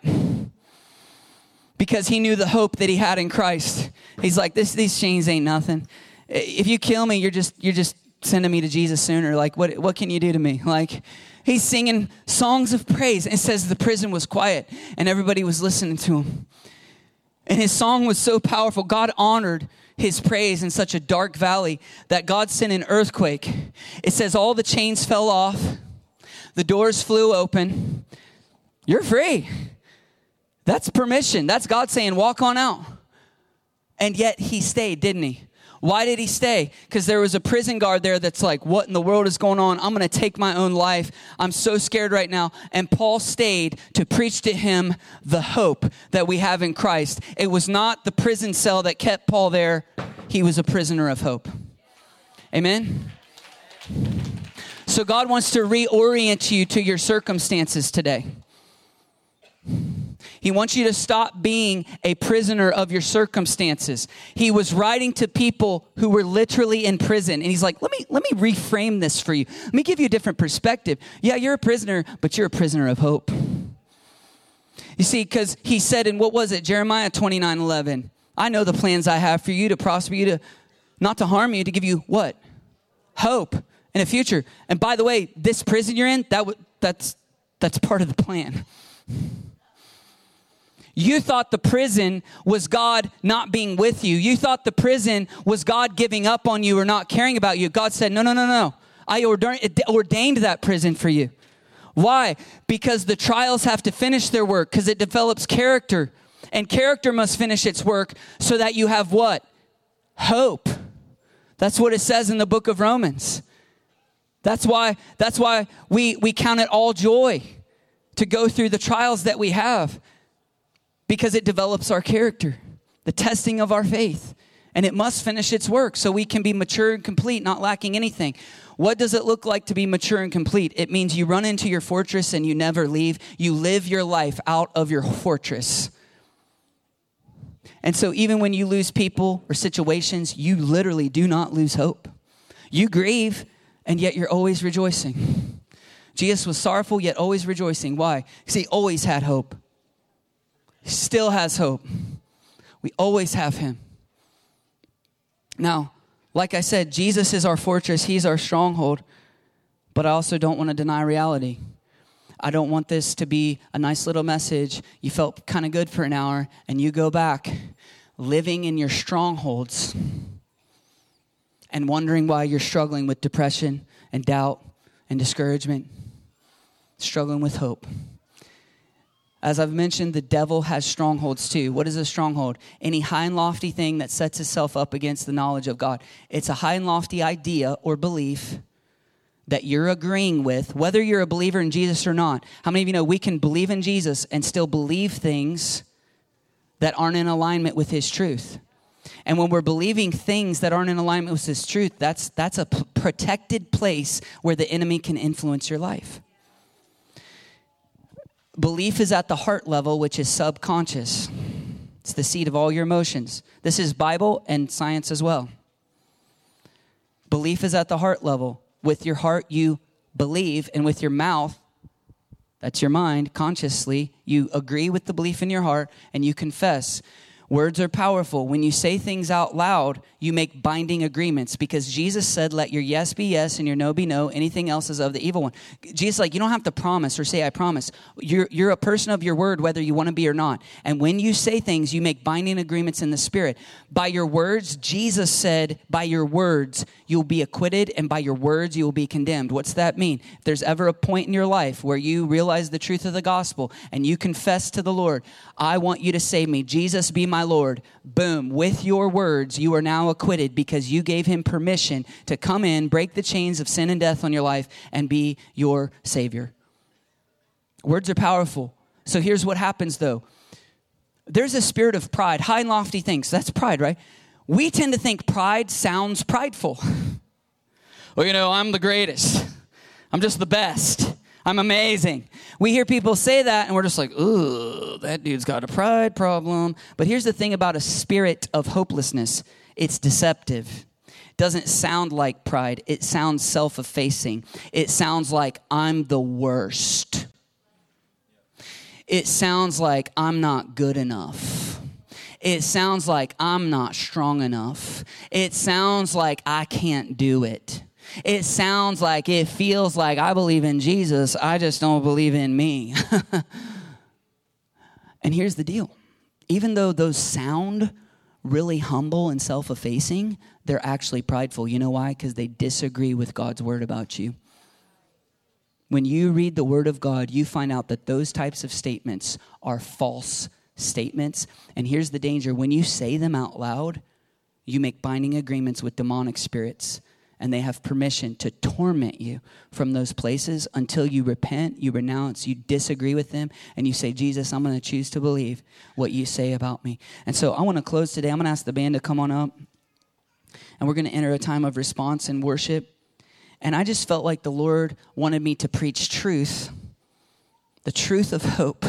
because he knew the hope that he had in Christ. He's like, these chains ain't nothing. if you kill me, you're just sending me to Jesus sooner. Like, what can you do to me? Like, he's singing songs of praise. And it says the prison was quiet and everybody was listening to him. And his song was so powerful. God honored his praise in such a dark valley that God sent an earthquake. It says all the chains fell off. The doors flew open. You're free. That's permission. That's God saying, walk on out. And yet he stayed, didn't he? Why did he stay? Because there was a prison guard there that's like, what in the world is going on? I'm going to take my own life. I'm so scared right now. And Paul stayed to preach to him the hope that we have in Christ. It was not the prison cell that kept Paul there. He was a prisoner of hope. Amen? So God wants to reorient you to your circumstances today. He wants you to stop being a prisoner of your circumstances. He was writing to people who were literally in prison. And he's like, let me reframe this for you. Let me give you a different perspective. Yeah, you're a prisoner, but you're a prisoner of hope. You see, because he said in, what was it? Jeremiah 29:11. I know the plans I have for you to prosper you, to not to harm you, to give you what? Hope and a future. And by the way, this prison you're in, that's part of the plan. You thought the prison was God not being with you. You thought the prison was God giving up on you or not caring about you. God said, no. I ordained that prison for you. Why? Because the trials have to finish their work, because it develops character. And character must finish its work so that you have what? Hope. That's what it says in the book of Romans. That's why we count it all joy to go through the trials that we have. Because it develops our character, the testing of our faith. And it must finish its work so we can be mature and complete, not lacking anything. What does it look like to be mature and complete? It means you run into your fortress and you never leave. You live your life out of your fortress. And so even when you lose people or situations, you literally do not lose hope. You grieve, and yet you're always rejoicing. Jesus was sorrowful, yet always rejoicing. Why? Because he always had hope. Still has hope. We always have him. Now, like I said, Jesus is our fortress. He's our stronghold. But I also don't want to deny reality. I don't want this to be a nice little message. You felt kind of good for an hour and you go back living in your strongholds and wondering why you're struggling with depression and doubt and discouragement, struggling with hope. As I've mentioned, the devil has strongholds too. What is a stronghold? Any high and lofty thing that sets itself up against the knowledge of God. It's a high and lofty idea or belief that you're agreeing with, whether you're a believer in Jesus or not. How many of you know we can believe in Jesus and still believe things that aren't in alignment with his truth? And when we're believing things that aren't in alignment with his truth, that's a protected place where the enemy can influence your life. Belief is at the heart level, which is subconscious. It's the seat of all your emotions. This is Bible and science as well. Belief is at the heart level. With your heart, you believe, and with your mouth, that's your mind, consciously, you agree with the belief in your heart, and you confess. Words are powerful. When you say things out loud, you make binding agreements, because Jesus said, let your yes be yes and your no be no. Anything else is of the evil one. Jesus, you don't have to promise or say, I promise. You're a person of your word, whether you want to be or not. And when you say things, you make binding agreements in the spirit. By your words, Jesus said, by your words, you'll be acquitted, and by your words, you will be condemned. What's that mean? If there's ever a point in your life where you realize the truth of the gospel and you confess to the Lord, I want you to save me. Jesus, be my Lord. Boom. With your words, you are now acquitted because you gave him permission to come in, break the chains of sin and death on your life, and be your Savior. Words are powerful. So here's what happens, though. There's a spirit of pride, high and lofty things. That's pride, right? We tend to think pride sounds prideful. Well, I'm the greatest. I'm just the best. I'm amazing. We hear people say that, and we're just like, ooh, that dude's got a pride problem. But here's the thing about a spirit of hopelessness. It's deceptive. It doesn't sound like pride. It sounds self-effacing. It sounds like I'm the worst. It sounds like I'm not good enough. It sounds like I'm not strong enough. It sounds like I can't do it. It sounds like, it feels like I believe in Jesus, I just don't believe in me. And here's the deal. Even though those sound really humble and self-effacing, they're actually prideful. You know why? Because they disagree with God's word about you. When you read the word of God, you find out that those types of statements are false statements. And here's the danger. When you say them out loud, you make binding agreements with demonic spirits, and they have permission to torment you from those places until you repent, you renounce, you disagree with them, and you say, Jesus, I'm going to choose to believe what you say about me. And so I want to close today. I'm going to ask the band to come on up, and we're going to enter a time of response and worship. And I just felt like the Lord wanted me to preach truth, the truth of hope.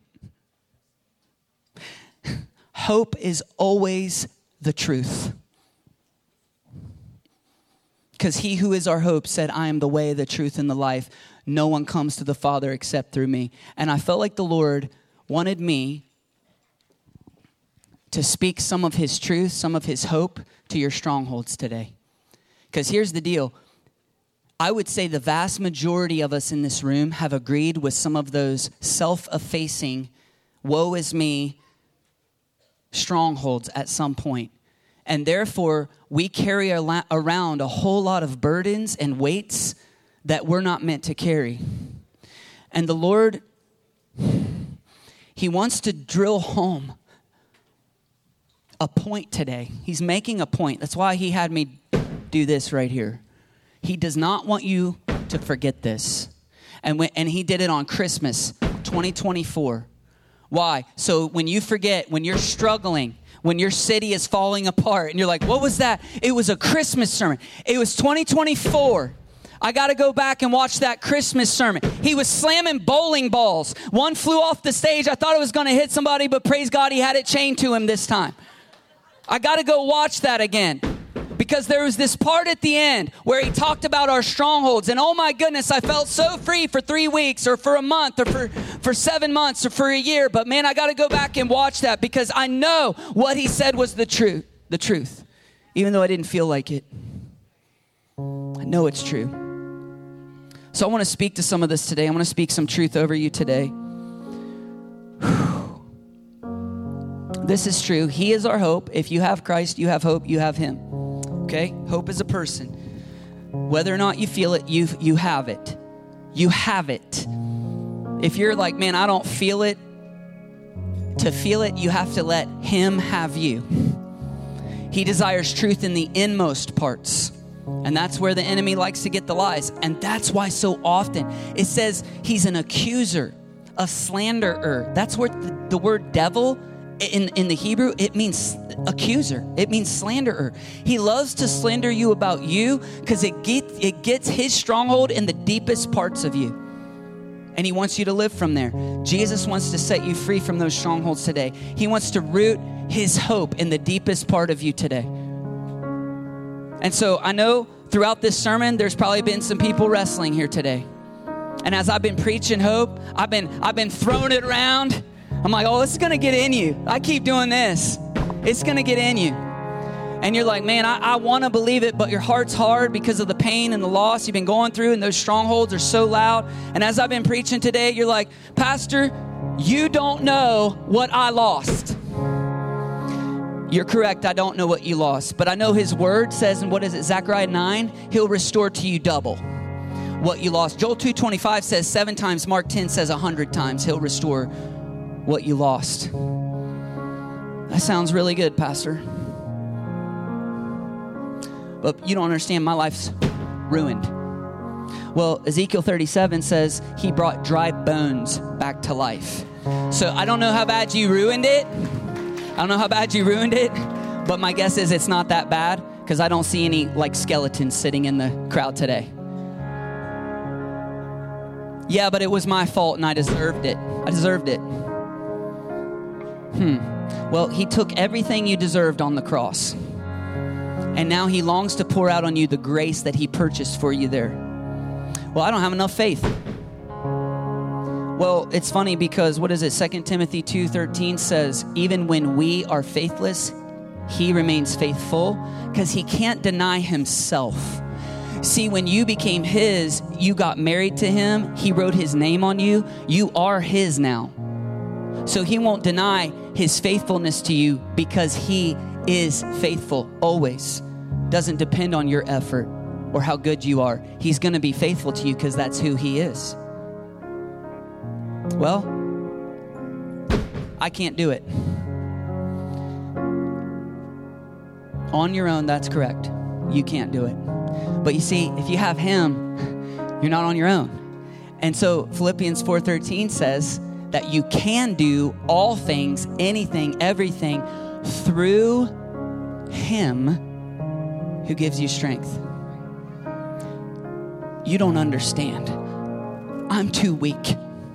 Hope is always the truth. Because he who is our hope said, I am the way, the truth, and the life. No one comes to the Father except through me. And I felt like the Lord wanted me to speak some of his truth, some of his hope to your strongholds today. Because here's the deal. I would say the vast majority of us in this room have agreed with some of those self-effacing, woe is me strongholds at some point. And therefore, we carry around a whole lot of burdens and weights that we're not meant to carry. And the Lord, he wants to drill home a point today. He's making a point. That's why he had me do this right here. He does not want you to forget this. And he did it on Christmas 2024. Why? So when you forget, when you're struggling, when your city is falling apart and you're like, what was that? It was a Christmas sermon. It was 2024. I got to go back and watch that Christmas sermon. He was slamming bowling balls. One flew off the stage. I thought it was going to hit somebody, but praise God, he had it chained to him this time. I got to go watch that again. Because there was this part at the end where he talked about our strongholds. And oh my goodness, I felt so free for 3 weeks or for a month or for 7 months or for a year. But man, I got to go back and watch that because I know what he said was the truth. Even though I didn't feel like it. I know it's true. So I want to speak to some of this today. I want to speak some truth over you today. This is true. He is our hope. If you have Christ, you have hope, you have him. Okay? Hope is a person. Whether or not you feel it, you have it. You have it. If you're like, man, I don't feel it. To feel it, you have to let him have you. He desires truth in the inmost parts. And that's where the enemy likes to get the lies. And that's why so often it says he's an accuser, a slanderer. That's where the word devil in the Hebrew, it means accuser. It means slanderer. He loves to slander you about you because it gets his stronghold in the deepest parts of you. And he wants you to live from there. Jesus wants to set you free from those strongholds today. He wants to root his hope in the deepest part of you today. And so I know throughout this sermon, there's probably been some people wrestling here today. And as I've been preaching hope, I've been throwing it around. I'm like, oh, this is going to get in you. I keep doing this. It's going to get in you. And you're like, man, I want to believe it, but your heart's hard because of the pain and the loss you've been going through, and those strongholds are so loud. And as I've been preaching today, you're like, Pastor, you don't know what I lost. You're correct. I don't know what you lost, but I know his word says, and what is it, Zechariah 9, he'll restore to you double what you lost. Joel 2:25 says 7 times. Mark 10 says 100 times he'll restore what you lost. That sounds really good, Pastor. But you don't understand, my life's ruined. Well, Ezekiel 37 says he brought dry bones back to life. So I don't know how bad you ruined it. But my guess is it's not that bad because I don't see any like skeletons sitting in the crowd today. Yeah, but it was my fault and I deserved it. Well, he took everything you deserved on the cross. And now he longs to pour out on you the grace that he purchased for you there. Well, I don't have enough faith. Well, it's funny because what is it? 2 Timothy 2:13 says, even when we are faithless, he remains faithful because he can't deny himself. See, when you became his, you got married to him. He wrote his name on you. You are his now. So he won't deny his faithfulness to you because he is faithful always. Doesn't depend on your effort or how good you are. He's going to be faithful to you because that's who he is. Well, I can't do it. On your own, that's correct. You can't do it. But you see, if you have him, you're not on your own. And so Philippians 4:13 says that you can do all things, anything, everything through him who gives you strength. You don't understand. I'm too weak.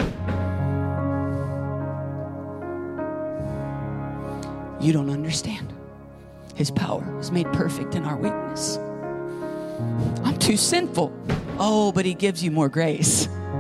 You don't understand. His power is made perfect in our weakness. I'm too sinful. Oh, but he gives you more grace.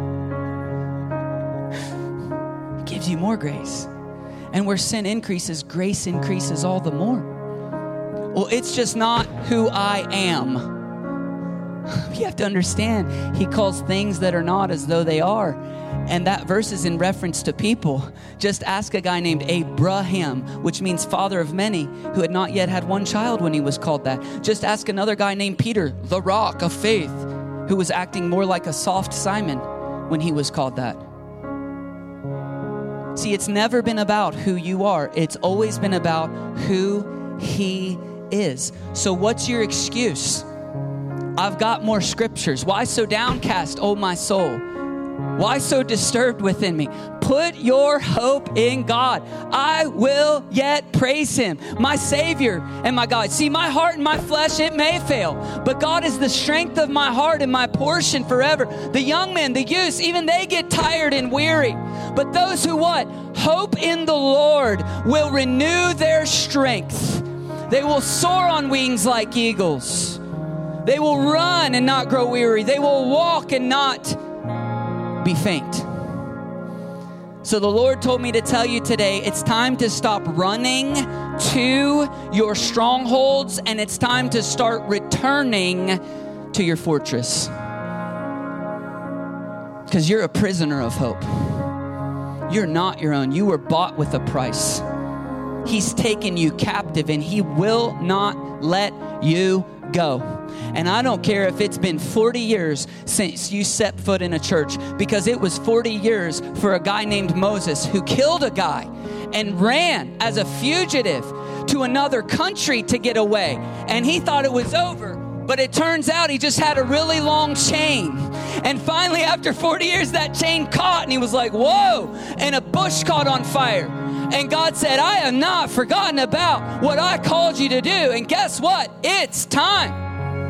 He gives you more grace. And where sin increases, grace increases all the more. Well, it's just not who I am. You have to understand, he calls things that are not as though they are. And that verse is in reference to people. Just ask a guy named Abraham, which means father of many, who had not yet had one child when he was called that. Just ask another guy named Peter, the rock of faith, who was acting more like a soft Simon when he was called that. See, it's never been about who you are. It's always been about who he is. So what's your excuse? I've got more scriptures. Why so downcast, O my soul? Why so disturbed within me? Put your hope in God. I will yet praise him, my Savior and my God. See, my heart and my flesh, it may fail, but God is the strength of my heart and my portion forever. The young men, the youths, even they get tired and weary. But those who what? Hope in the Lord will renew their strength. They will soar on wings like eagles. They will run and not grow weary. They will walk and not be faint. So the Lord told me to tell you today, it's time to stop running to your strongholds and it's time to start returning to your fortress. Because you're a prisoner of hope. You're not your own. You were bought with a price. He's taken you captive and he will not let you go. And I don't care if it's been 40 years since you set foot in a church, because it was 40 years for a guy named Moses who killed a guy and ran as a fugitive to another country to get away. And he thought it was over, but it turns out he just had a really long chain. And finally, after 40 years, that chain caught and he was like, whoa, and a bush caught on fire. And God said, I have not forgotten about what I called you to do. And guess what? It's time.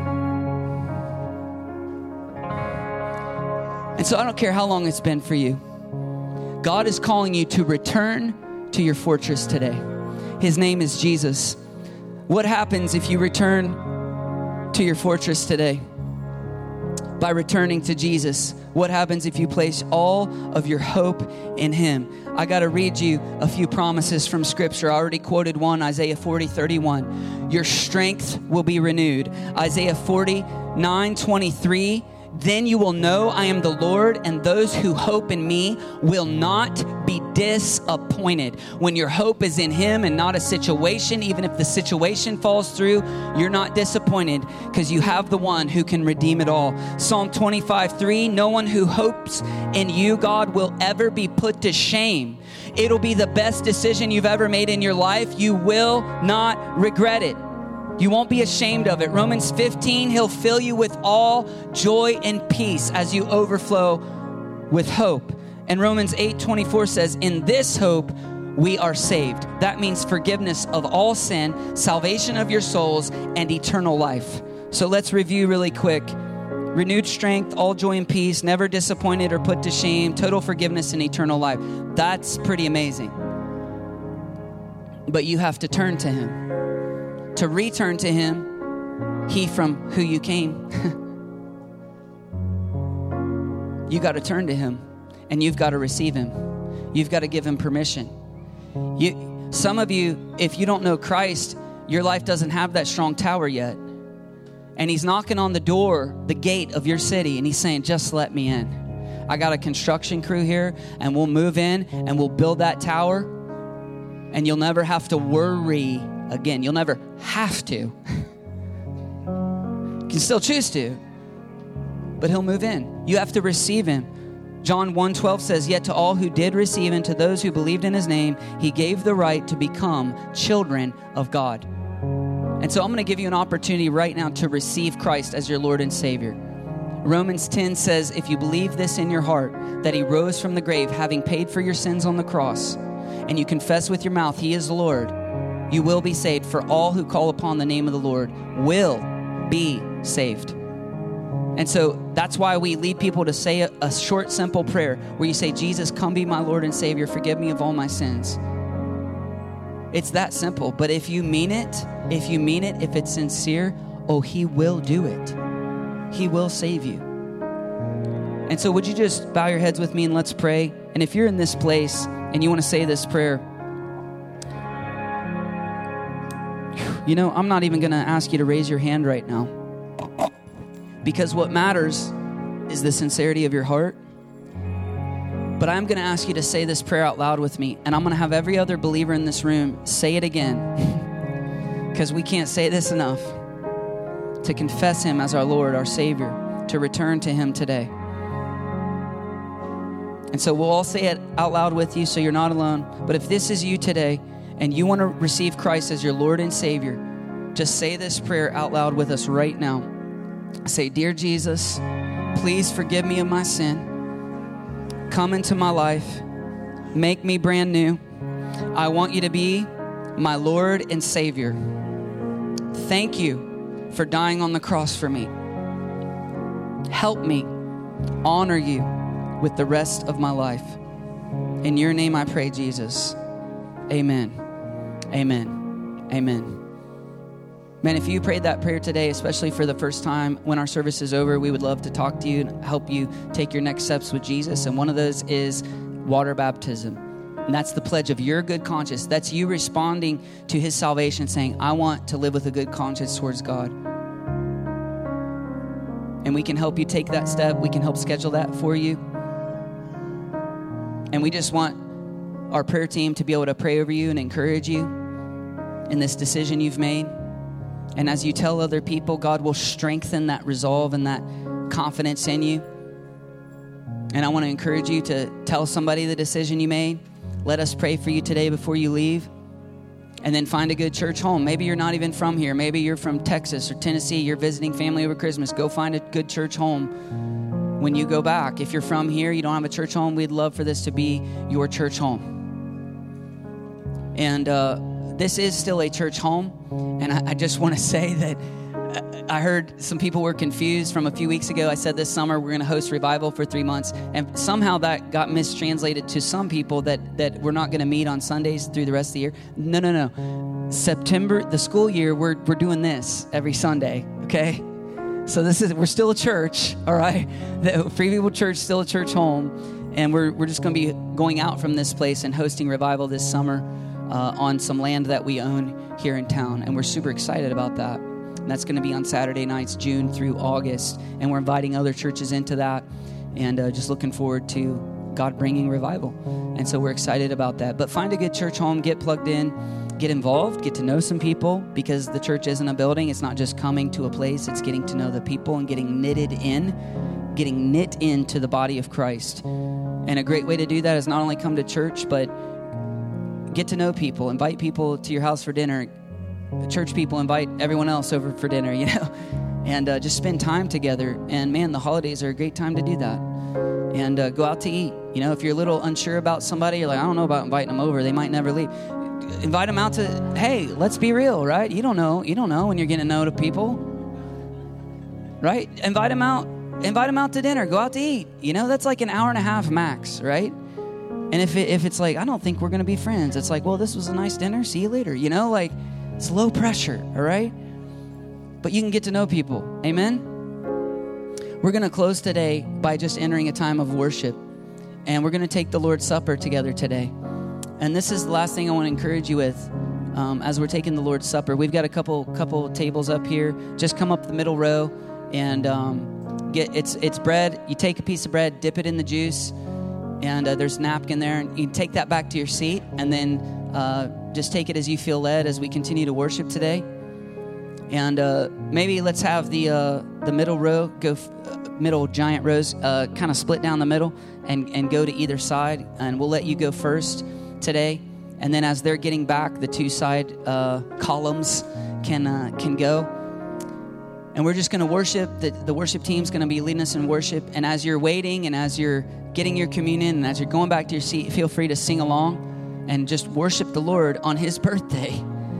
And so I don't care how long it's been for you. God is calling you to return to your fortress today. His name is Jesus. What happens if you return to your fortress today? By returning to Jesus. What happens if you place all of your hope in him? I got to read you a few promises from Scripture. I already quoted one, Isaiah 40:31. Your strength will be renewed. Isaiah 49:23. Then you will know I am the Lord, and those who hope in me will not be disappointed. When your hope is in him and not a situation, even if the situation falls through, you're not disappointed because you have the one who can redeem it all. Psalm 25:3, no one who hopes in you, God, will ever be put to shame. It'll be the best decision you've ever made in your life. You will not regret it. You won't be ashamed of it. Romans 15, he'll fill you with all joy and peace as you overflow with hope. And Romans 8:24 says, in this hope we are saved. That means forgiveness of all sin, salvation of your souls, and eternal life. So let's review really quick. Renewed strength, all joy and peace, never disappointed or put to shame, total forgiveness and eternal life. That's pretty amazing. But you have to turn to him. To return to him, he from who you came. You got to turn to him. and you've got to receive him. You've got to give him permission. Some of you, if you don't know Christ, your life doesn't have that strong tower yet. And he's knocking on the door, the gate of your city, and he's saying, just let me in. I got a construction crew here, and we'll move in, and we'll build that tower, and you'll never have to worry again. You'll never have to. You can still choose to, but he'll move in. You have to receive him. John 1:12 says, yet to all who did receive and to those who believed in his name, he gave the right to become children of God. And so I'm going to give you an opportunity right now to receive Christ as your Lord and Savior. Romans 10 says, if you believe this in your heart, that he rose from the grave, having paid for your sins on the cross, and you confess with your mouth he is Lord, you will be saved. For all who call upon the name of the Lord will be saved. And so that's why we lead people to say a short, simple prayer where you say, Jesus, come be my Lord and Savior. Forgive me of all my sins. It's that simple. But if you mean it, if it's sincere, oh, he will do it. He will save you. And so would you just bow your heads with me and let's pray. And if you're in this place and you want to say this prayer, you know, I'm not even going to ask you to raise your hand right now. Because what matters is the sincerity of your heart. But I'm going to ask you to say this prayer out loud with me. And I'm going to have every other believer in this room say it again. Because we can't say this enough. To confess him as our Lord, our Savior. To return to him today. And so we'll all say it out loud with you so you're not alone. But if this is you today and you want to receive Christ as your Lord and Savior, just say this prayer out loud with us right now. Say, dear Jesus, please forgive me of my sin. Come into my life. Make me brand new. I want you to be my Lord and Savior. Thank you for dying on the cross for me. Help me honor you with the rest of my life. In your name I pray, Jesus. Amen. Amen. Amen. Man, if you prayed that prayer today, especially for the first time, when our service is over, we would love to talk to you and help you take your next steps with Jesus. And one of those is water baptism. And that's the pledge of your good conscience. That's you responding to his salvation, saying, I want to live with a good conscience towards God. And we can help you take that step. We can help schedule that for you. And we just want our prayer team to be able to pray over you and encourage you in this decision you've made. And as you tell other people, God will strengthen that resolve and that confidence in you. And I want to encourage you to tell somebody the decision you made. Let us pray for you today before you leave. And then find a good church home. Maybe you're not even from here. Maybe you're from Texas or Tennessee. You're visiting family over Christmas. Go find a good church home when you go back. If you're from here, you don't have a church home, we'd love for this to be your church home. And this is still a church home. And I just want to say that I heard some people were confused from a few weeks ago. I said this summer we're going to host revival for 3 months. And somehow that got mistranslated to some people that we're not going to meet on Sundays through the rest of the year. No. September, the school year, we're doing this every Sunday, okay? So we're still a church, all right? The Free People Church, still a church home. And we're just going to be going out from this place and hosting revival this summer on some land that we own here in town. And we're super excited about that. And that's going to be on Saturday nights, June through August. And we're inviting other churches into that. And just looking forward to God bringing revival. And so we're excited about that. But find a good church home, get plugged in, get involved, get to know some people. Because the church isn't a building. It's not just coming to a place. It's getting to know the people and getting knit into the body of Christ. And a great way to do that is not only come to church, but get to know people. Invite people to your house for dinner. Church people invite everyone else over for dinner, you know, and just spend time together. And man, the holidays are a great time to do that. And go out to eat. You know, if you're a little unsure about somebody, you're like, I don't know about inviting them over. They might never leave. Invite them out to, hey, let's be real, right? You don't know when you're getting to know people, right? Invite them out to dinner. Go out to eat. You know, that's like an hour and a half max, right? And if it's like, I don't think we're going to be friends. It's like, well, this was a nice dinner. See you later. You know, like, it's low pressure, all right? But you can get to know people. Amen? We're going to close today by just entering a time of worship. and we're going to take the Lord's Supper together today. And this is the last thing I want to encourage you with as we're taking the Lord's Supper. We've got a couple tables up here. Just come up the middle row and it's bread. You take a piece of bread, dip it in the juice, and there's a napkin there. And you take that back to your seat, and then just take it as you feel led as we continue to worship today. And maybe let's have the middle row middle giant rows kind of split down the middle and go to either side. And we'll let you go first today. And then as they're getting back, the two side columns can go. And we're just going to worship. The worship team's going to be leading us in worship. And as you're waiting and as you're getting your communion and as you're going back to your seat, feel free to sing along and just worship the Lord on his birthday.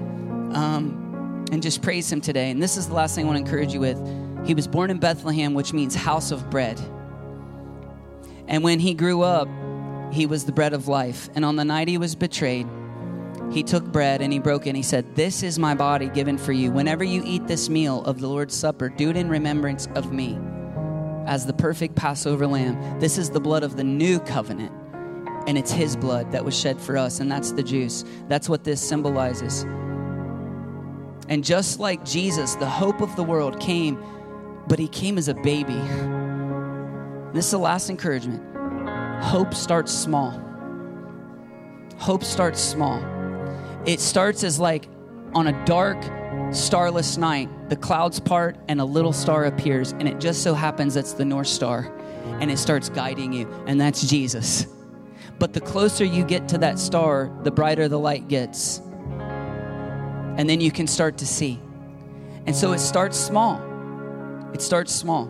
And just praise him today. And this is the last thing I want to encourage you with. He was born in Bethlehem, which means house of bread. And when he grew up, he was the bread of life. And on the night he was betrayed, he took bread and he broke it and he said, "This is my body given for you. Whenever you eat this meal of the Lord's Supper, do it in remembrance of me as the perfect Passover lamb. This is the blood of the new covenant. And it's his blood that was shed for us. And that's the juice. That's what this symbolizes. And just like Jesus, the hope of the world came, but he came as a baby. This is the last encouragement. Hope starts small. Hope starts small. It starts as like on a dark, starless night, the clouds part and a little star appears, and it just so happens that's the North Star, and it starts guiding you, and that's Jesus. But the closer you get to that star, the brighter the light gets. And then you can start to see. And so it starts small. It starts small.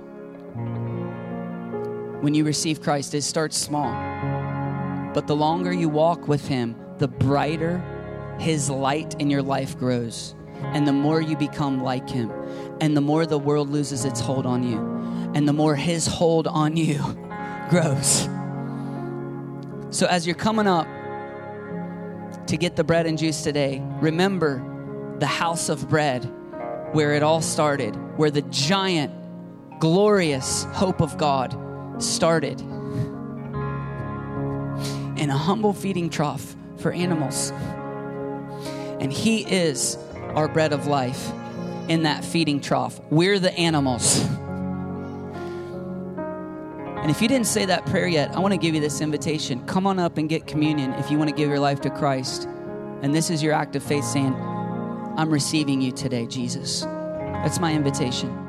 When you receive Christ, it starts small. But the longer you walk with him, the brighter his light in your life grows. And the more you become like him. And the more the world loses its hold on you. And the more his hold on you grows. So as you're coming up to get the bread and juice today, remember the house of bread where it all started, where the giant, glorious hope of God started in a humble feeding trough for animals. And he is our bread of life in that feeding trough. We're the animals. And if you didn't say that prayer yet, I want to give you this invitation. Come on up and get communion if you want to give your life to Christ. And this is your act of faith saying, "I'm receiving you today, Jesus." That's my invitation.